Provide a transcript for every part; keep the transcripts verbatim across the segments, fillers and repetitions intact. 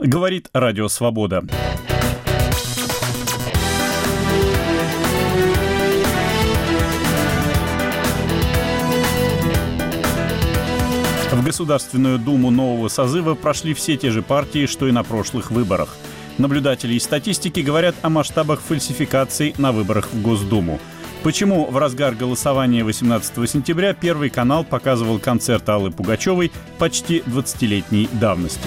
Говорит Радио Свобода. В Государственную Думу нового созыва прошли все те же партии, что и на прошлых выборах. Наблюдатели из статистики говорят о масштабах фальсификаций на выборах в Госдуму. Почему в разгар голосования восемнадцатого сентября Первый канал показывал концерт Аллы Пугачевой почти двадцатилетней давности?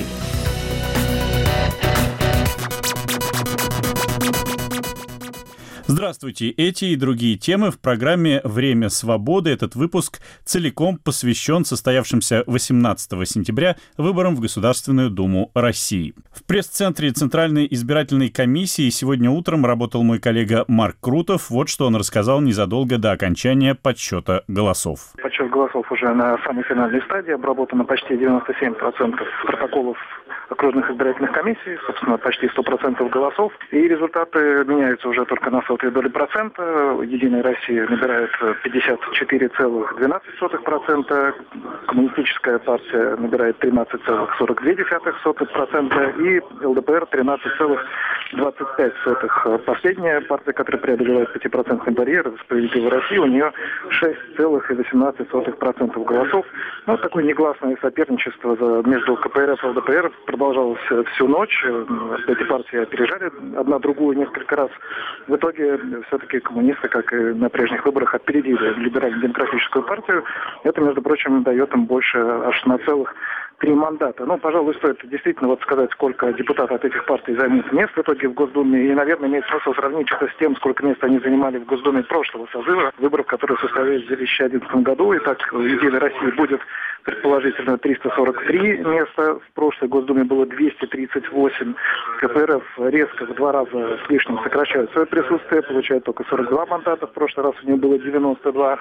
Здравствуйте! Эти и другие темы в программе «Время свободы». Этот выпуск целиком посвящен состоявшимся восемнадцатого сентября выборам в Государственную Думу России. В пресс-центре Центральной избирательной комиссии сегодня утром работал мой коллега Марк Крутов. Вот что он рассказал незадолго до окончания подсчета голосов. Подсчет голосов уже на самой финальной стадии. Обработано почти девяносто семь процентов протоколов окружных избирательных комиссий, собственно, почти сто процентов голосов. И результаты меняются уже только на сотые доли процента. Единая Россия набирает пятьдесят четыре целых двенадцать сотых процента, Коммунистическая партия набирает тринадцать целых сорок две десятых процента и ЛДПР тринадцать целых двадцать пять сотых процента. Последняя партия, которая преодолевает пятипроцентный барьер, «Справедливая Россия», у нее шесть целых восемнадцать сотых процента голосов. Ну, такое негласное соперничество между КПРФ и ЛДПР продолжалось всю ночь. Эти партии опережали одна другую несколько раз. В итоге все-таки коммунисты, как и на прежних выборах, опередили либерально-демократическую партию. Это, между прочим, дает им больше аж на целых три мандата. Ну, пожалуй, стоит действительно вот сказать, сколько депутатов от этих партий займут мест в итоге в Госдуме. И, наверное, имеет смысл сравнить это с тем, сколько мест они занимали в Госдуме прошлого созыва, выборов, которые состоялись в две тысячи одиннадцатом году. И так Единой России будет предположительно триста сорок три места. В прошлой Госдуме было двести тридцать восемь. КПРФ резко в два раза с лишним сокращает свое присутствие, получает только сорок два мандата. В прошлый раз у него было девяносто два.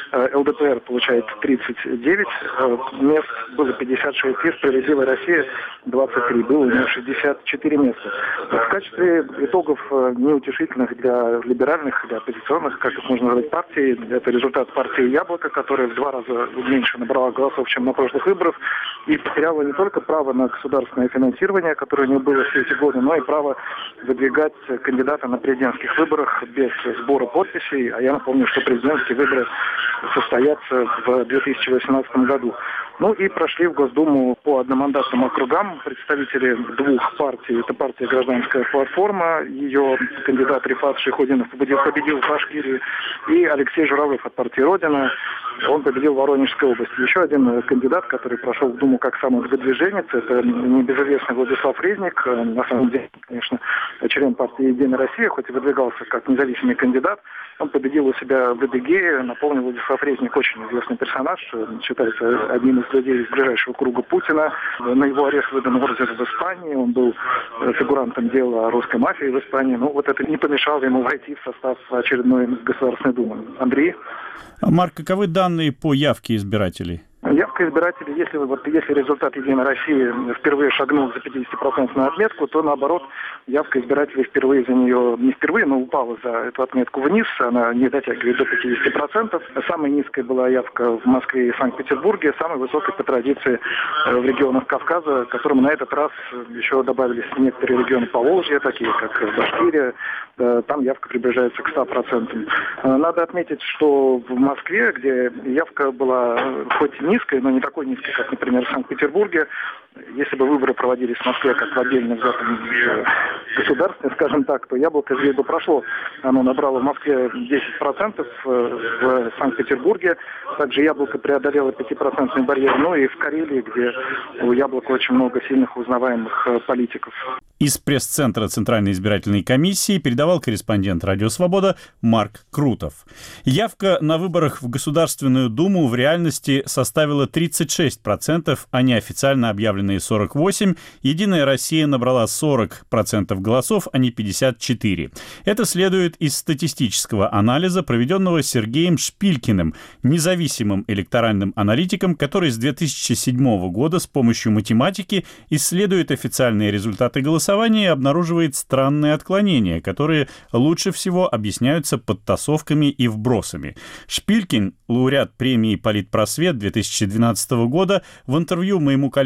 ЛДПР получает тридцать девять мест, было пятьдесят шесть. И «Справедливая Россия» двадцать три, было у него шестьдесят четыре места. В качестве итогов неутешительных для либеральных, для оппозиционных, как их можно назвать, партий, это результат партии «Яблоко», которая в два раза меньше набрала голосов, чем на прошлых выборах, и потеряла не только право на государственное финансирование, которое у нее было все эти годы, но и право выдвигать кандидата на президентских выборах без сбора подписей. А я напомню, что президентские выборы состоятся в две тысячи восемнадцатом году. Ну и прошли в Госдуму по одномандатным округам представители двух партий. Это партия «Гражданская платформа», ее кандидат Рифат Шайхутдинов победил, победил в Башкирии, и Алексей Журавлев от партии «Родина», он победил в Воронежской области. Еще один кандидат, который прошел в Думу как самовыдвиженец, это небезызвестный Владислав Резник, на самом деле, конечно, член партии «Единая Россия», хоть и выдвигался как независимый кандидат. Он победил у себя в Эдыгее. Напомню, Владислав Резник очень известный персонаж, считается одним из людей из ближайшего круга Путина. На его арест выдан ордер в Испании. Он был фигурантом дела о русской мафии в Испании. Но вот это не помешало ему войти в состав очередной Государственной Думы. Андрей? Марк, каковы данные по явке избирателей? Явка избирателей, если, вот, если результат «Единой России» впервые шагнул за пятидесятипроцентную отметку, то, наоборот, явка избирателей впервые за нее, не впервые, но упала за эту отметку вниз, она не дотягивает до пятидесяти процентов. Самой низкой была явка в Москве и Санкт-Петербурге, самой высокой по традиции в регионах Кавказа, к которым на этот раз еще добавились некоторые регионы Поволжья, такие как Башкирия. Там явка приближается к ста процентам. Надо отметить, что в Москве, где явка была хоть низкой, но не такой низкой, как, например, в Санкт-Петербурге, если бы выборы проводились в Москве как в отдельном взятом государстве, скажем так, то «Яблоко» здесь бы прошло. Оно набрало в Москве десять процентов, в Санкт-Петербурге также «Яблоко» преодолело пятипроцентный барьер, ну и в Карелии, где у «Яблока» очень много сильных узнаваемых политиков. Из пресс-центра Центральной избирательной комиссии передавал корреспондент «Радио Свобода» Марк Крутов. Явка на выборах в Государственную Думу в реальности составила тридцать шесть процентов, а неофициально объявленные сорок восемь процентов. «Единая Россия» набрала сорок процентов голосов, а не пятьдесят четыре процента. Это следует из статистического анализа, проведенного Сергеем Шпилькиным, независимым электоральным аналитиком, который с две тысячи седьмого года с помощью математики исследует официальные результаты голосования и обнаруживает странные отклонения, которые лучше всего объясняются подтасовками и вбросами. Шпилькин, лауреат премии «Политпросвет» две тысячи двенадцатого года, в интервью моему коллеге Валентину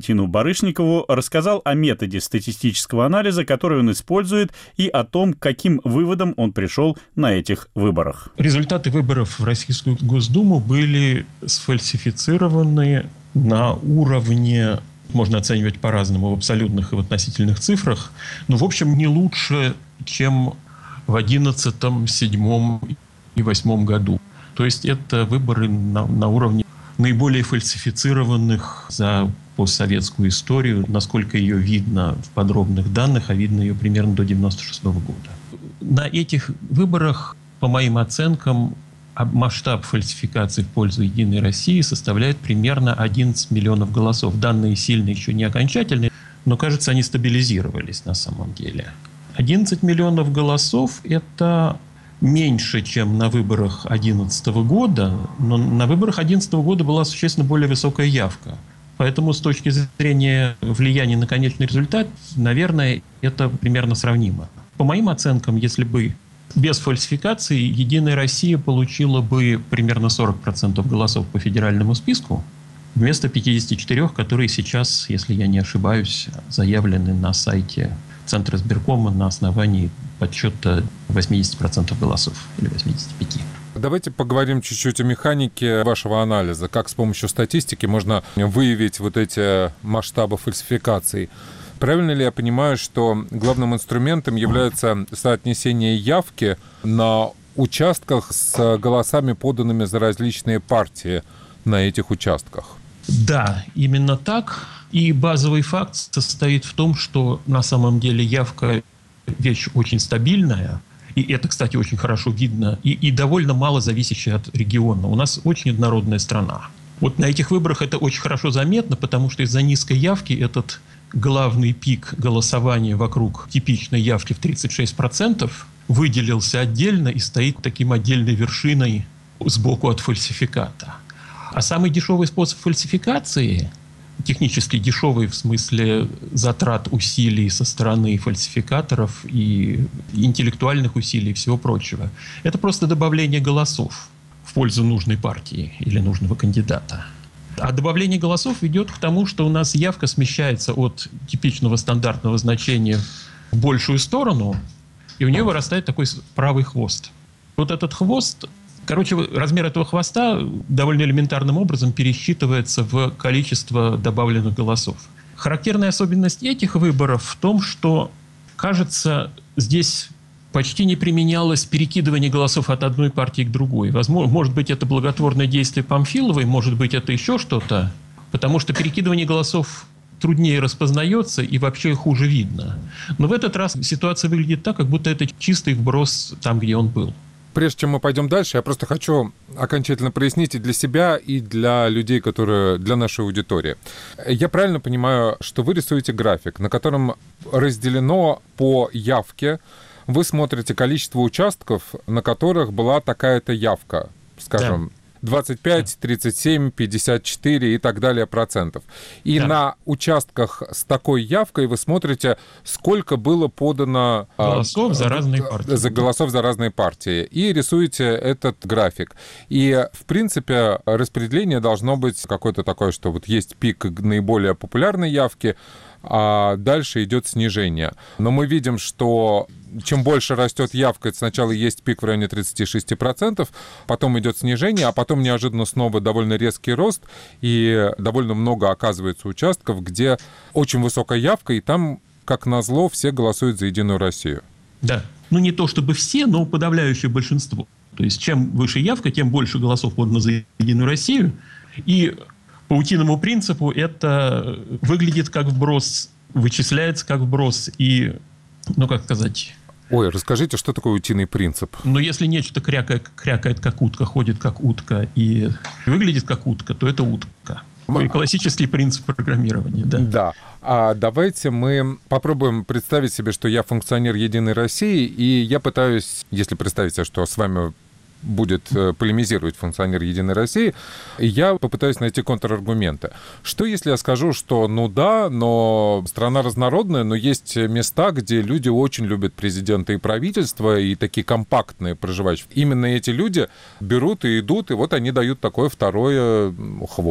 Константину Барышникову рассказал о методе статистического анализа, который он использует, и о том, к каким выводам он пришел на этих выборах. Результаты выборов в Российскую Госдуму были сфальсифицированы на уровне, можно оценивать по-разному, в абсолютных и в относительных цифрах, но, в общем, не лучше, чем в одиннадцатом, седьмом и восьмом году. То есть это выборы на, на уровне наиболее фальсифицированных за постсоветскую историю, насколько ее видно в подробных данных, а видно ее примерно до девяносто шестого года. На этих выборах, по моим оценкам, масштаб фальсификации в пользу «Единой России» составляет примерно одиннадцать миллионов голосов. Данные сильные, еще не окончательные, но, кажется, они стабилизировались на самом деле. одиннадцать миллионов голосов – это меньше, чем на выборах две тысячи одиннадцатого года, но на выборах две тысячи одиннадцатого года была существенно более высокая явка. Поэтому с точки зрения влияния на конечный результат, наверное, это примерно сравнимо. По моим оценкам, если бы без фальсификации «Единая Россия» получила бы примерно сорок процентов голосов по федеральному списку, вместо пятьдесят четыре, которые сейчас, если я не ошибаюсь, заявлены на сайте Центра избиркома на основании подсчета восемьдесят процентов голосов или восемьдесят пять процентов. Давайте поговорим чуть-чуть о механике вашего анализа. Как с помощью статистики можно выявить вот эти масштабы фальсификаций? Правильно ли я понимаю, что главным инструментом является соотнесение явки на участках с голосами, поданными за различные партии на этих участках? Да, именно так. И базовый факт состоит в том, что на самом деле явка – вещь очень стабильная. И это, кстати, очень хорошо видно. И, и довольно мало зависящая от региона. У нас очень однородная страна. Вот на этих выборах это очень хорошо заметно, потому что из-за низкой явки этот главный пик голосования вокруг типичной явки в тридцать шесть процентов выделился отдельно и стоит таким отдельной вершиной сбоку от фальсификата. А самый дешевый способ фальсификации, технически дешевый в смысле затрат усилий со стороны фальсификаторов и интеллектуальных усилий и всего прочего, это просто добавление голосов в пользу нужной партии или нужного кандидата. А добавление голосов ведет к тому, что у нас явка смещается от типичного стандартного значения в большую сторону, и у нее вырастает такой правый хвост. Вот этот хвост, короче, размер этого хвоста довольно элементарным образом пересчитывается в количество добавленных голосов. Характерная особенность этих выборов в том, что, кажется, здесь почти не применялось перекидывание голосов от одной партии к другой. Возможно, может быть, это благотворное действие Памфиловой, может быть, это еще что-то, потому что перекидывание голосов труднее распознается и вообще хуже видно. Но в этот раз ситуация выглядит так, как будто это чистый вброс там, где он был. Прежде чем мы пойдем дальше, я просто хочу окончательно прояснить и для себя, и для людей, которые для нашей аудитории. Я правильно понимаю, что вы рисуете график, на котором разделено по явке, вы смотрите количество участков, на которых была такая-то явка, скажем, да. двадцать пять, тридцать семь, пятьдесят четыре и так далее процентов. И да. на участках с такой явкой вы смотрите, сколько было подано голосов а, за разные партии. За голосов за разные партии. И рисуете этот график. И, в принципе, распределение должно быть какое-то такое, что вот есть пик наиболее популярной явки, а дальше идет снижение. Но мы видим, что чем больше растет явка, сначала есть пик в районе тридцать шесть процентов, потом идет снижение, а потом неожиданно снова довольно резкий рост, и довольно много оказывается участков, где очень высокая явка, и там, как назло, все голосуют за «Единую Россию». Да. Ну, не то чтобы все, но подавляющее большинство. То есть, чем выше явка, тем больше голосов подано за «Единую Россию». И по утиному принципу это выглядит как вброс, вычисляется как вброс и, ну, как сказать... Ой, расскажите, что такое утиный принцип? Ну, если нечто крякает, крякает как утка, ходит как утка и выглядит как утка, то это утка. М- Классический принцип программирования, да. Да. А давайте мы попробуем представить себе, что я функционер «Единой России», и я пытаюсь, если представить себе, что с вами будет полемизировать функционер «Единой России», я попытаюсь найти контраргументы. Что если я скажу, что ну да, но страна разнородная, но есть места, где люди очень любят президента и правительство, и такие компактные проживающие. Именно эти люди берут и идут, и вот они дают такой второй хвост.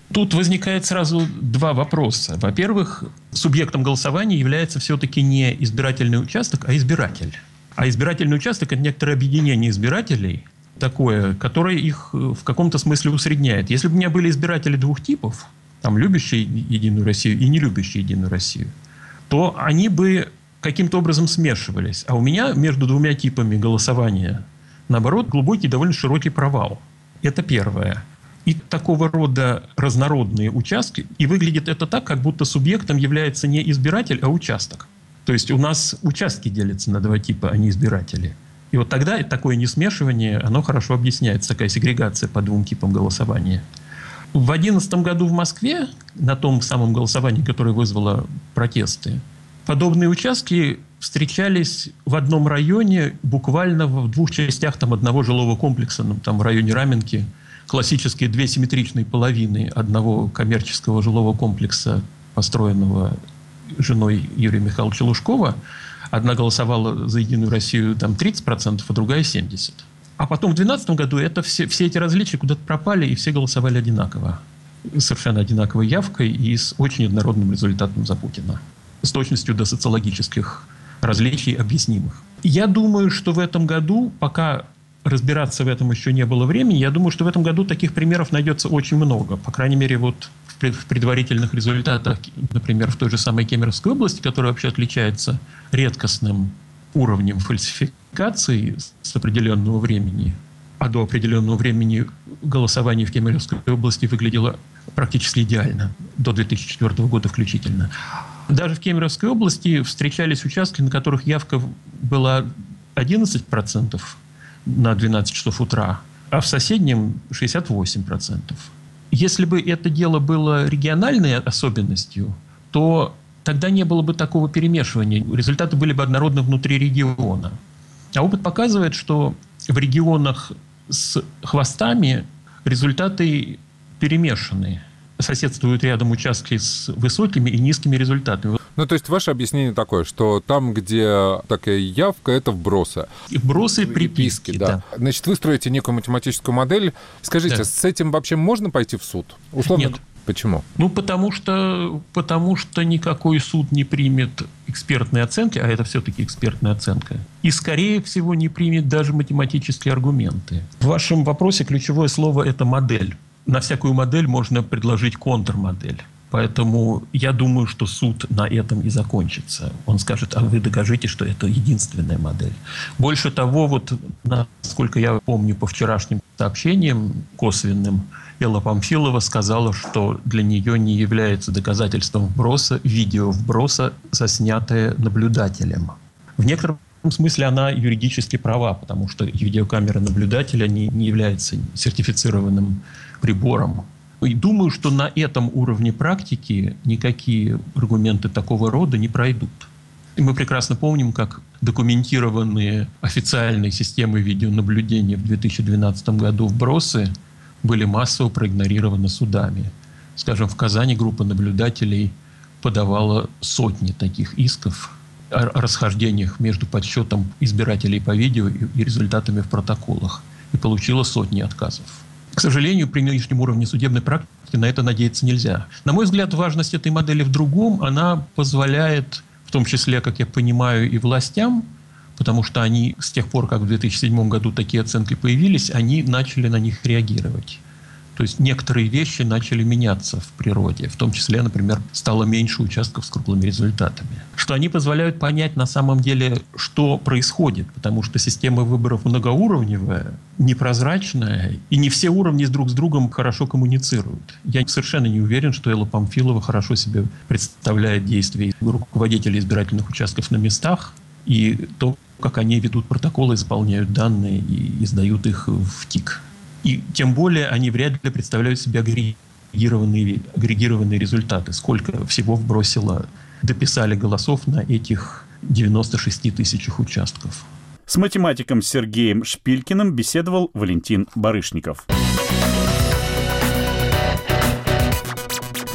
Тут возникает сразу два вопроса. Во-первых, субъектом голосования является все-таки не избирательный участок, а избиратель. А избирательный участок – это некоторое объединение избирателей, такое, которое их в каком-то смысле усредняет. Если бы у меня были избиратели двух типов, там, любящие Единую Россию и не любящие Единую Россию, то они бы каким-то образом смешивались. А у меня между двумя типами голосования, наоборот, глубокий, довольно широкий провал. Это первое. И такого рода разнородные участки. И выглядит это так, как будто субъектом является не избиратель, а участок. То есть у нас участки делятся на два типа, а не избиратели. И вот тогда такое несмешивание, оно хорошо объясняется, такая сегрегация по двум типам голосования. В две тысячи одиннадцатом году в Москве, на том самом голосовании, которое вызвало протесты, подобные участки встречались в одном районе, буквально в двух частях там, одного жилого комплекса, ну, там в районе Раменки, классические две симметричные половины одного коммерческого жилого комплекса, построенного женой Юрия Михайловича Лужкова. Одна голосовала за Единую Россию там, тридцать процентов, а другая семьдесят процентов. А потом в две тысячи двенадцатом году это все, все эти различия куда-то пропали, и все голосовали одинаково. Совершенно одинаковой явкой и с очень однородным результатом за Путина. С точностью до социологических различий объяснимых. Я думаю, что в этом году, пока разбираться в этом еще не было времени, я думаю, что в этом году таких примеров найдется очень много. По крайней мере, вот в предварительных результатах, например, в той же самой Кемеровской области, которая вообще отличается редкостным уровнем фальсификации с определенного времени, а до определенного времени голосование в Кемеровской области выглядело практически идеально, до две тысячи четвёртого года включительно. Даже в Кемеровской области встречались участки, на которых явка была одиннадцать процентов на двенадцать часов утра, а в соседнем шестьдесят восемь процентов. Если бы это дело было региональной особенностью, то тогда не было бы такого перемешивания. Результаты были бы однородны внутри региона. А опыт показывает, что в регионах с хвостами результаты перемешаны. Соседствуют рядом участки с высокими и низкими результатами. Ну, то есть ваше объяснение такое, что там, где такая явка, это вбросы. Вбросы, приписки, да. да. Значит, вы строите некую математическую модель. Скажите, да. С этим вообще можно пойти в суд? Условно? Нет. Почему? Ну, потому что, потому что никакой суд не примет экспертные оценки, а это все-таки экспертная оценка, и, скорее всего, не примет даже математические аргументы. В вашем вопросе ключевое слово – это модель. На всякую модель можно предложить контрмодель. Поэтому я думаю, что суд на этом и закончится. Он скажет, а вы докажите, что это единственная модель. Больше того, вот, насколько я помню по вчерашним сообщениям косвенным, Элла Памфилова сказала, что для нее не является доказательством вброса видео вброса, заснятое наблюдателем. В некотором смысле она юридически права, потому что видеокамера наблюдателя не, не является сертифицированным прибором. И думаю, что на этом уровне практики никакие аргументы такого рода не пройдут. И мы прекрасно помним, как документированные официальной системой видеонаблюдения в две тысячи двенадцатом году вбросы были массово проигнорированы судами. Скажем, в Казани группа наблюдателей подавала сотни таких исков о расхождениях между подсчетом избирателей по видео и результатами в протоколах. И получила сотни отказов. К сожалению, при нынешнем уровне судебной практики на это надеяться нельзя. На мой взгляд, важность этой модели в другом. Она позволяет, в том числе, как я понимаю, и властям, потому что они с тех пор, как в две тысячи седьмом году такие оценки появились, они начали на них реагировать. То есть некоторые вещи начали меняться в природе. В том числе, например, стало меньше участков с круглыми результатами. Что они позволяют понять на самом деле, что происходит. Потому что система выборов многоуровневая, непрозрачная, и не все уровни друг с другом хорошо коммуницируют. Я совершенно не уверен, что Элла Памфилова хорошо себе представляет действия руководителей избирательных участков на местах и то, как они ведут протоколы, заполняют данные и издают их в ТИК. И тем более они вряд ли представляют себе агрегированные, агрегированные результаты. Сколько всего вбросило, дописали голосов на этих девяноста шести тысячах участков. С математиком Сергеем Шпилькиным беседовал Валентин Барышников.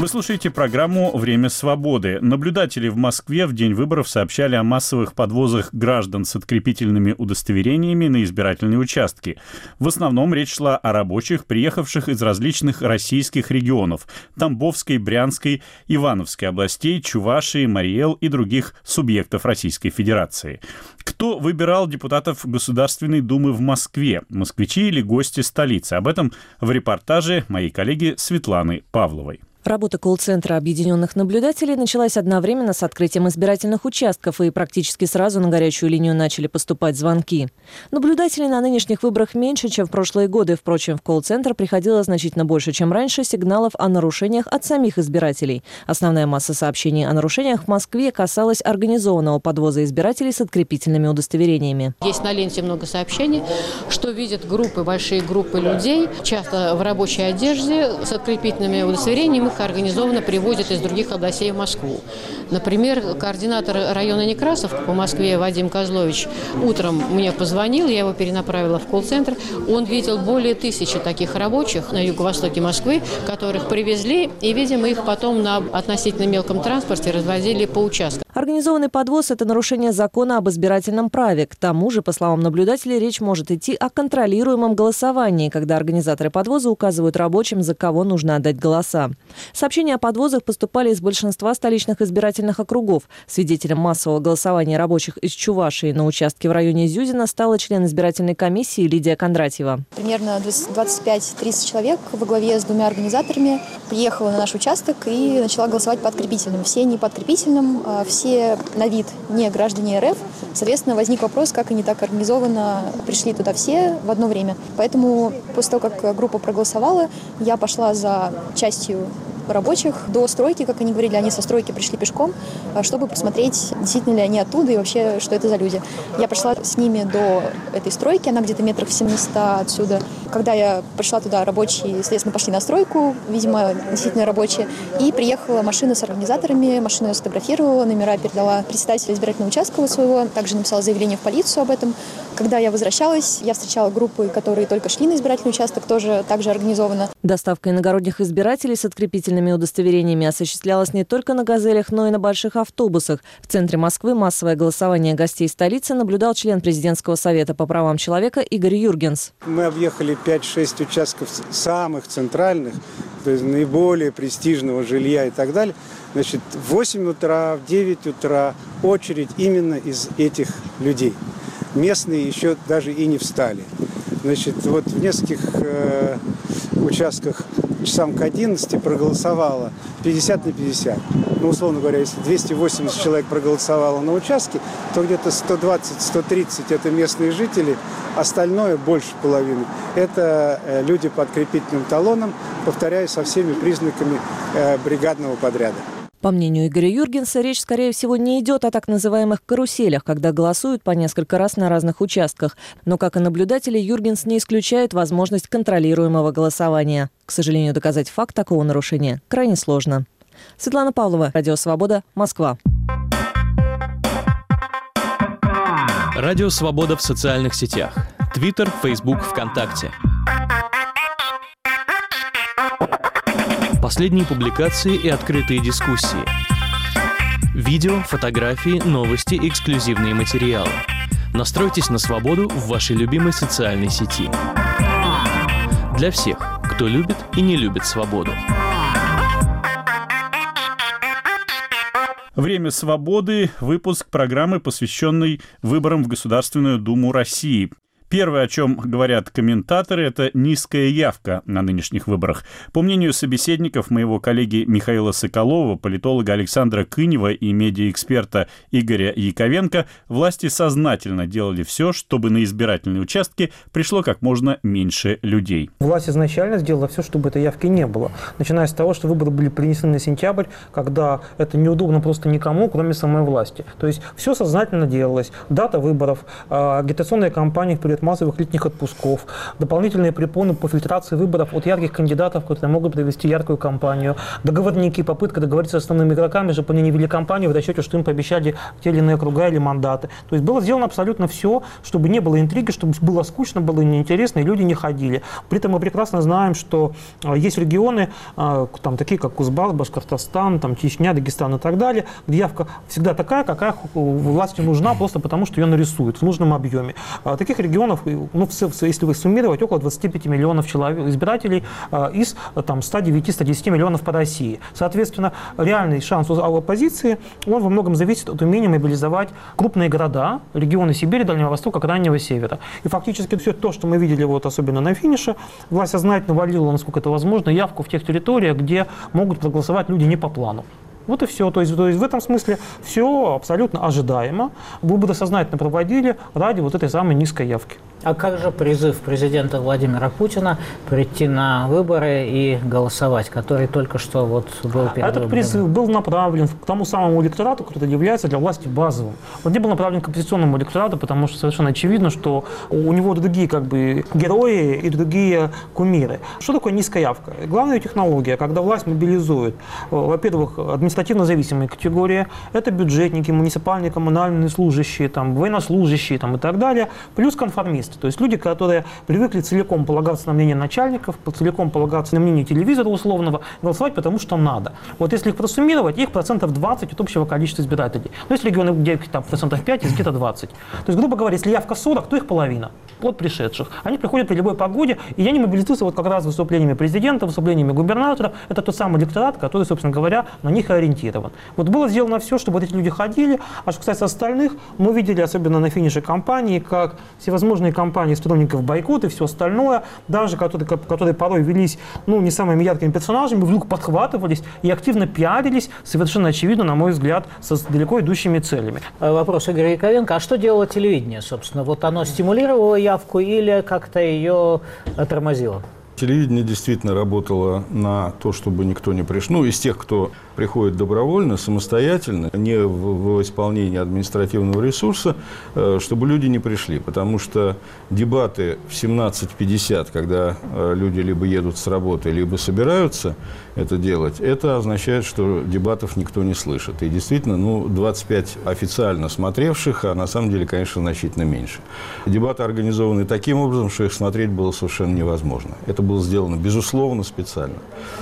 Вы слушаете программу «Время свободы». Наблюдатели в Москве в день выборов сообщали о массовых подвозах граждан с открепительными удостоверениями на избирательные участки. В основном речь шла о рабочих, приехавших из различных российских регионов – Тамбовской, Брянской, Ивановской областей, Чувашии, Марий-Эл и других субъектов Российской Федерации. Кто выбирал депутатов Государственной Думы в Москве? Москвичи или гости столицы? Об этом в репортаже моей коллеги Светланы Павловой. Работа колл-центра объединенных наблюдателей началась одновременно с открытием избирательных участков, и практически сразу на горячую линию начали поступать звонки. Наблюдателей на нынешних выборах меньше, чем в прошлые годы. Впрочем, в колл-центр приходило значительно больше, чем раньше, сигналов о нарушениях от самих избирателей. Основная масса сообщений о нарушениях в Москве касалась организованного подвоза избирателей с открепительными удостоверениями. Есть на ленте много сообщений, что видят группы, большие группы людей, часто в рабочей одежде с открепительными удостоверениями, их организованно привозят из других областей в Москву. Например, координатор района Некрасовка по Москве Вадим Козлович утром мне позвонил, я его перенаправила в колл-центр. Он видел более тысячи таких рабочих на юго-востоке Москвы, которых привезли, и, видимо, их потом на относительно мелком транспорте развозили по участкам. Организованный подвоз – это нарушение закона об избирательном праве. К тому же, по словам наблюдателей, речь может идти о контролируемом голосовании, когда организаторы подвоза указывают рабочим, за кого нужно отдать голоса. Сообщения о подвозах поступали из большинства столичных избирательных округов. Свидетелем массового голосования рабочих из Чувашии на участке в районе Зюзина стала член избирательной комиссии Лидия Кондратьева. Примерно двадцать пять - тридцать человек во главе с двумя организаторами приехала на наш участок и начала голосовать по открепительным. Все не по открепительным, все на вид не граждане эр эф. Соответственно, возник вопрос, как они так организованно пришли туда все в одно время. Поэтому после того, как группа проголосовала, я пошла за частью рабочих до стройки, как они говорили, они со стройки пришли пешком, чтобы посмотреть, действительно ли они оттуда и вообще, что это за люди. Я пошла с ними до этой стройки, она где-то метров семьсот отсюда. Когда я пришла туда, рабочие, соответственно, пошли на стройку, видимо, действительно рабочие, и приехала машина с организаторами, машину я сфотографировала, номера передала председателю избирательного участка своего, также написала заявление в полицию об этом. Когда я возвращалась, я встречала группы, которые только шли на избирательный участок, тоже также организовано. Доставка иногородних избирателей с открепительными удостоверениями осуществлялась не только на «Газелях», но и на больших автобусах. В центре Москвы массовое голосование гостей столицы наблюдал член президентского совета по правам человека Игорь Юргенс. Мы объехали пять-шесть участков самых центральных, то есть наиболее престижного жилья и так далее. Значит, в восемь утра, в девять утра очередь именно из этих людей. Местные еще даже и не встали. Значит, вот в нескольких э, участках часам к одиннадцати проголосовало пятьдесят на пятьдесят. Ну, условно говоря, если двести восемьдесят человек проголосовало на участке, то где-то сто двадцать - сто тридцать это местные жители, остальное, больше половины, это э, люди по открепительным талонам, повторяю, со всеми признаками э, бригадного подряда. По мнению Игоря Юргенса, речь, скорее всего, не идет о так называемых каруселях, когда голосуют по несколько раз на разных участках. Но, как и наблюдатели, Юргенс не исключает возможность контролируемого голосования. К сожалению, доказать факт такого нарушения крайне сложно. Светлана Павлова, Радио Свобода, Москва. Радио Свобода в социальных сетях. Твиттер, Фейсбук, ВКонтакте. Последние публикации и открытые дискуссии. Видео, фотографии, новости, эксклюзивные материалы. Настройтесь на свободу в вашей любимой социальной сети. Для всех, кто любит и не любит свободу. «Время свободы» – выпуск программы, посвященной выборам в Государственную Думу России. Первое, о чем говорят комментаторы, это низкая явка на нынешних выборах. По мнению собеседников, моего коллеги Михаила Соколова, политолога Александра Кынева и медиаэксперта Игоря Яковенко, власти сознательно делали все, чтобы на избирательные участки пришло как можно меньше людей. Власть изначально сделала все, чтобы этой явки не было. Начиная с того, что выборы были перенесены на сентябрь, когда это неудобно просто никому, кроме самой власти. То есть все сознательно делалось. Дата выборов, агитационная кампания вперед массовых летних отпусков, дополнительные препоны по фильтрации выборов от ярких кандидатов, которые могут провести яркую кампанию, договорники, попытка договориться с основными игроками, чтобы они не вели кампанию в расчете, что им пообещали те или иные округа или мандаты. То есть было сделано абсолютно все, чтобы не было интриги, чтобы было скучно, было неинтересно, и люди не ходили. При этом мы прекрасно знаем, что есть регионы, там, такие как Кузбасс, Башкортостан, там, Чечня, Дагестан и так далее, где явка всегда такая, какая власти нужна, просто потому что ее нарисуют в нужном объеме. Таких регионов, ну, если вы суммировать, около двадцати пяти миллионов человек, избирателей из там, ста девяти — ста десяти миллионов по России. Соответственно, реальный шанс у оппозиции, он во многом зависит от умения мобилизовать крупные города, регионы Сибири, Дальнего Востока, Крайнего Севера. И фактически все то, что мы видели, вот, особенно на финише, власть сознательно валила, насколько это возможно, явку в тех территориях, где могут проголосовать люди не по плану. Вот и все. То есть, то есть в этом смысле все абсолютно ожидаемо. Выборы сознательно проводили ради вот этой самой низкой явки. А как же призыв президента Владимира Путина прийти на выборы и голосовать, который только что вот был перед Этот призыв был направлен к тому самому электорату, который является для власти базовым. Он не был направлен к оппозиционному электорату, потому что совершенно очевидно, что у него другие как бы герои и другие кумиры. Что такое низкая явка? Главная технология, когда власть мобилизует, во-первых, административно зависимые категории, это бюджетники, муниципальные, коммунальные служащие, там, военнослужащие там, и так далее, плюс конформисты. То есть люди, которые привыкли целиком полагаться на мнение начальников, целиком полагаться на мнение телевизора условного, голосовать потому что надо. Вот если их просуммировать, их процентов двадцать от общего количества избирателей. Но есть регионы, где там процентов пять, есть где-то двадцать. То есть, грубо говоря, если явка сорок, то их половина от пришедших. Они приходят при любой погоде, и я не мобилизуюсь вот как раз выступлениями президента, выступлениями губернатора. Это тот самый электорат, который, собственно говоря, на них и ориентирован. Вот было сделано все, чтобы вот эти люди ходили. А что касается остальных, мы видели, особенно на финише кампании, как всевозможные компании сторонников бойкота и все остальное, даже которые, которые порой велись ну, не самыми яркими персонажами, вдруг подхватывались и активно пиарились, совершенно очевидно, на мой взгляд, со далеко идущими целями. Вопрос Игоря Яковенко. А что делало телевидение, собственно? Вот оно стимулировало явку или как-то ее тормозило? Телевидение действительно работало на то, чтобы никто не пришел. Ну, из тех, кто приходит добровольно, самостоятельно, не в, в исполнении административного ресурса, чтобы люди не пришли. Потому что дебаты в семнадцать пятьдесят, когда люди либо едут с работы, либо собираются это делать, это означает, что дебатов никто не слышит. И действительно, ну, двадцать пять официально смотревших, а на самом деле, конечно, значительно меньше. Дебаты организованы таким образом, что их смотреть было совершенно невозможно. Это было сделано, безусловно, специально.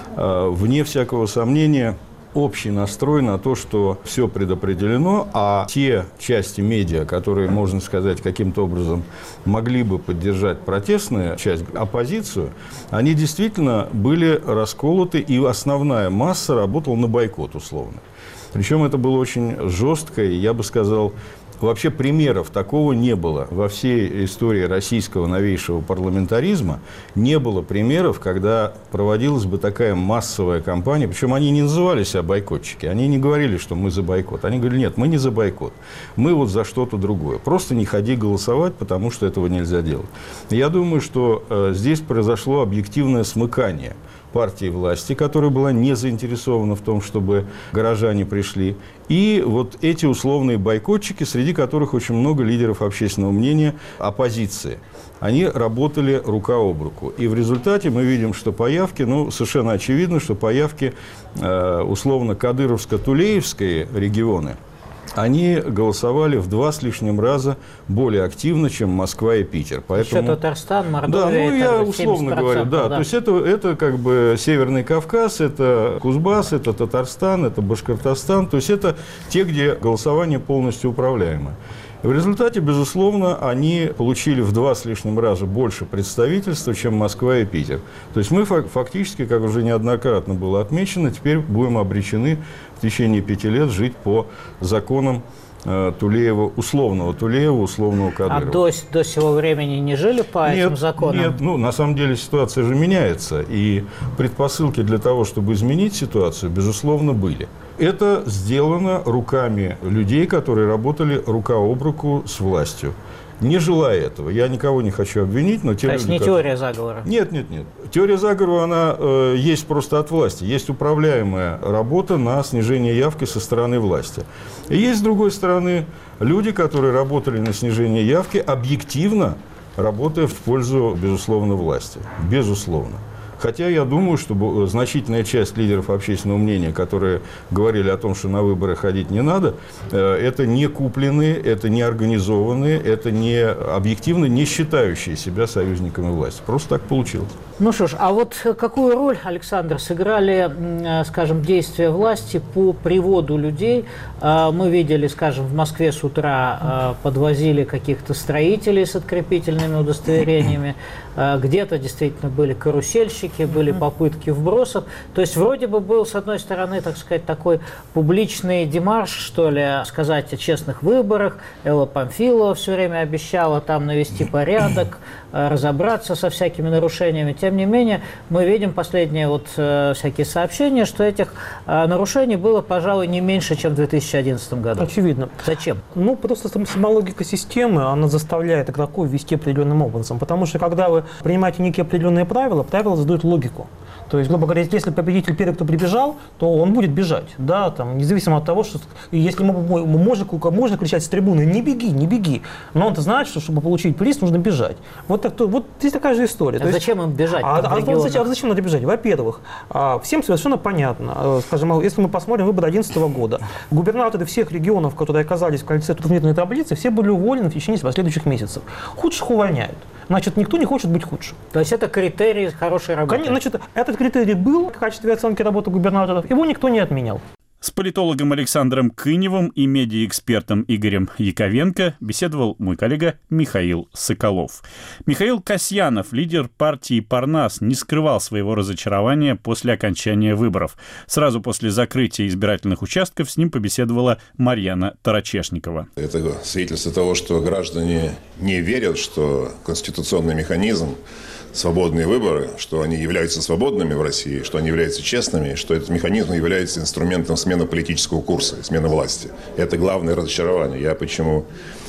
Вне всякого сомнения, общий настрой на то, что все предопределено, а те части медиа, которые, можно сказать, каким-то образом могли бы поддержать протестную часть, оппозицию, они действительно были расколоты, и основная масса работала на бойкот, условно. Причем это было очень жестко, и я бы сказал, вообще примеров такого не было. Во всей истории российского новейшего парламентаризма не было примеров, когда проводилась бы такая массовая кампания. Причем они не называли себя бойкотчики. Они не говорили, что мы за бойкот. Они говорили, нет, мы не за бойкот. Мы вот за что-то другое. Просто не ходи голосовать, потому что этого нельзя делать. Я думаю, что э, здесь произошло объективное смыкание партии власти, которая была не заинтересована в том, чтобы горожане пришли. И вот эти условные бойкотчики, среди которых очень много лидеров общественного мнения оппозиции, они работали рука об руку. И в результате мы видим, что по явке, ну, совершенно очевидно, что по явке э, условно Кадыровско-Тулеевские регионы, они голосовали в два с лишним раза более активно, чем Москва и Питер. Поэтому... Еще Татарстан, Мордовия. Да, ну я условно говорю, да, да. То есть это, это как бы Северный Кавказ, это Кузбасс, это Татарстан, это Башкортостан. То есть это те, где голосование полностью управляемо. В результате, безусловно, они получили в два с лишним раза больше представительства, чем Москва и Питер. То есть мы фактически, как уже неоднократно было отмечено, теперь будем обречены в течение пяти лет жить по законам э, Тулеева, условного Тулеева, условного Кадырова. А до, до сего времени не жили по нет, этим законам? Нет, ну, на самом деле ситуация же меняется. И предпосылки для того, чтобы изменить ситуацию, безусловно, были. Это сделано руками людей, которые работали рука об руку с властью. Не желая этого. Я никого не хочу обвинить, но те То есть люди, не которые... теория заговора? Нет, нет, нет. Теория заговора, она э, есть просто от власти. Есть управляемая работа на снижение явки со стороны власти. И есть, с другой стороны, люди, которые работали на снижение явки объективно работая в пользу, безусловно, власти. Безусловно. Хотя я думаю, что значительная часть лидеров общественного мнения, которые говорили о том, что на выборы ходить не надо, это не купленные, это не организованные, это не объективно не считающие себя союзниками власти. Просто так получилось. Ну что ж, а вот какую роль, Александр, сыграли, скажем, действия власти по приводу людей? Мы видели, скажем, в Москве с утра подвозили каких-то строителей с открепительными удостоверениями, где-то действительно были карусельщики, были попытки вбросов. То есть вроде бы был, с одной стороны, так сказать, такой публичный демарш, что ли, сказать о честных выборах. Элла Памфилова все время обещала там навести порядок, разобраться со всякими нарушениями. Тем не менее, мы видим последние вот э, всякие сообщения, что этих э, нарушений было, пожалуй, не меньше, чем в две тысячи одиннадцатом году. Очевидно. Зачем? Ну, просто сама логика системы, она заставляет игроков вести определенным образом. Потому что, когда вы принимаете некие определенные правила, правила задают логику. То есть, грубо говоря, если победитель первый, кто прибежал, то он будет бежать, да, там, независимо от того, что если можно, можно кричать с трибуны «не беги, не беги», но он-то знает, что чтобы получить приз, нужно бежать. Вот, так, вот здесь такая же история. А зачем есть, им бежать? А, а, а, зачем, а зачем надо бежать? Во-первых, всем совершенно понятно, скажем, если мы посмотрим выборы две тысячи одиннадцатого года, губернаторы всех регионов, которые оказались в кольце турнирной таблицы, все были уволены в течение последующих месяцев. Худших увольняют. Значит, никто не хочет быть худшим. То есть это критерий хорошей работы? Конечно, значит, этот критерий был в качестве оценки работы губернаторов, его никто не отменял. С политологом Александром Кыневым и медиаэкспертом Игорем Яковенко беседовал мой коллега Михаил Соколов. Михаил Касьянов, лидер партии «Парнас», не скрывал своего разочарования после окончания выборов. Сразу после закрытия избирательных участков с ним побеседовала Марьяна Тарачешникова. Это свидетельство того, что граждане не верят, что конституционный механизм, свободные выборы, что они являются свободными в России, что они являются честными, что этот механизм является инструментом смены политического курса, смены власти. Это главное разочарование. Я почему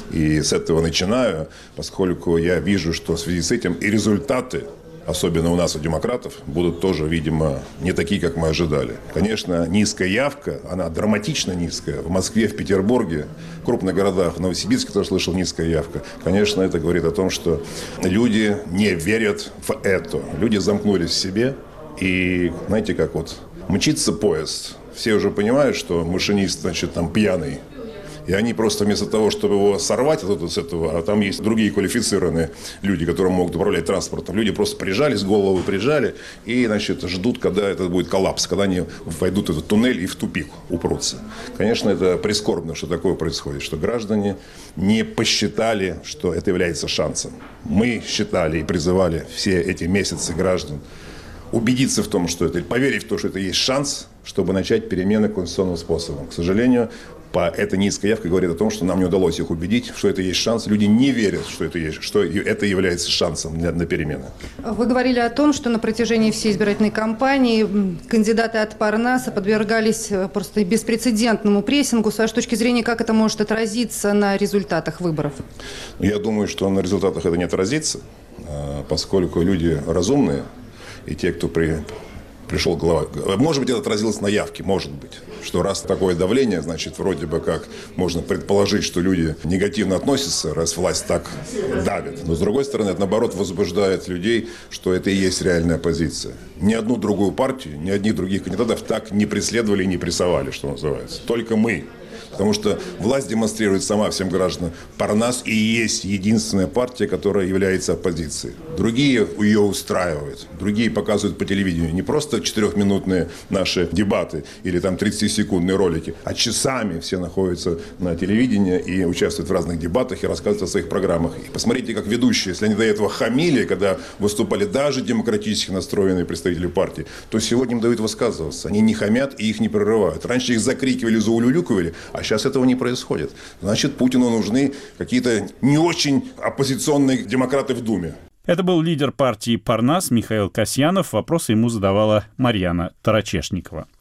и с этого начинаю, поскольку я вижу, что в связи с этим и результаты, особенно у нас, у демократов, будут тоже, видимо, не такие, как мы ожидали. Конечно, низкая явка, она драматично низкая. В Москве, в Петербурге, в крупных городах, в Новосибирске тоже слышал низкая явка. Конечно, это говорит о том, что люди не верят в это. Люди замкнулись в себе. И, знаете, как вот мчится поезд. Все уже понимают, что машинист, значит, там пьяный. И они просто вместо того, чтобы его сорвать оттуда с этого, а там есть другие квалифицированные люди, которые могут управлять транспортом, люди просто прижались, головы прижали и, значит, ждут, когда это будет коллапс, когда они войдут в этот туннель и в тупик упрутся. Конечно, это прискорбно, что такое происходит, что граждане не посчитали, что это является шансом. Мы считали и призывали все эти месяцы граждан убедиться в том, что это, поверить в то, что это есть шанс, чтобы начать перемены конституционным способом. К сожалению, по этой низкой явке говорит о том, что нам не удалось их убедить, что это есть шанс. Люди не верят, что это, есть, что это является шансом для, для перемены. Вы говорили о том, что на протяжении всей избирательной кампании кандидаты от Парнаса подвергались просто беспрецедентному прессингу. С вашей точки зрения, как это может отразиться на результатах выборов? Я думаю, что на результатах это не отразится, поскольку люди разумные, и те, кто при... пришел глава. Может быть, это отразилось на явке, может быть. Что раз такое давление, значит, вроде бы как можно предположить, что люди негативно относятся, раз власть так давит. Но, с другой стороны, это, наоборот, возбуждает людей, что это и есть реальная оппозиция. Ни одну другую партию, ни одних других кандидатов так не преследовали и не прессовали, что называется. Только мы. Потому что власть демонстрирует сама всем гражданам. Парнас и есть единственная партия, которая является оппозицией. Другие ее устраивают. Другие показывают по телевидению. Не просто четырехминутные наши дебаты или там тридцатисекундные ролики, а часами все находятся на телевидении и участвуют в разных дебатах и рассказывают о своих программах. И посмотрите, как ведущие, если они до этого хамили, когда выступали даже демократически настроенные представители партии, то сегодня им дают высказываться. Они не хамят и их не прерывают. Раньше их закрикивали, заулюлюкивали, а сейчас этого не происходит. Значит, Путину нужны какие-то не очень оппозиционные демократы в Думе. Это был лидер партии «Парнас» Михаил Касьянов. Вопросы ему задавала Марьяна Тарачешникова.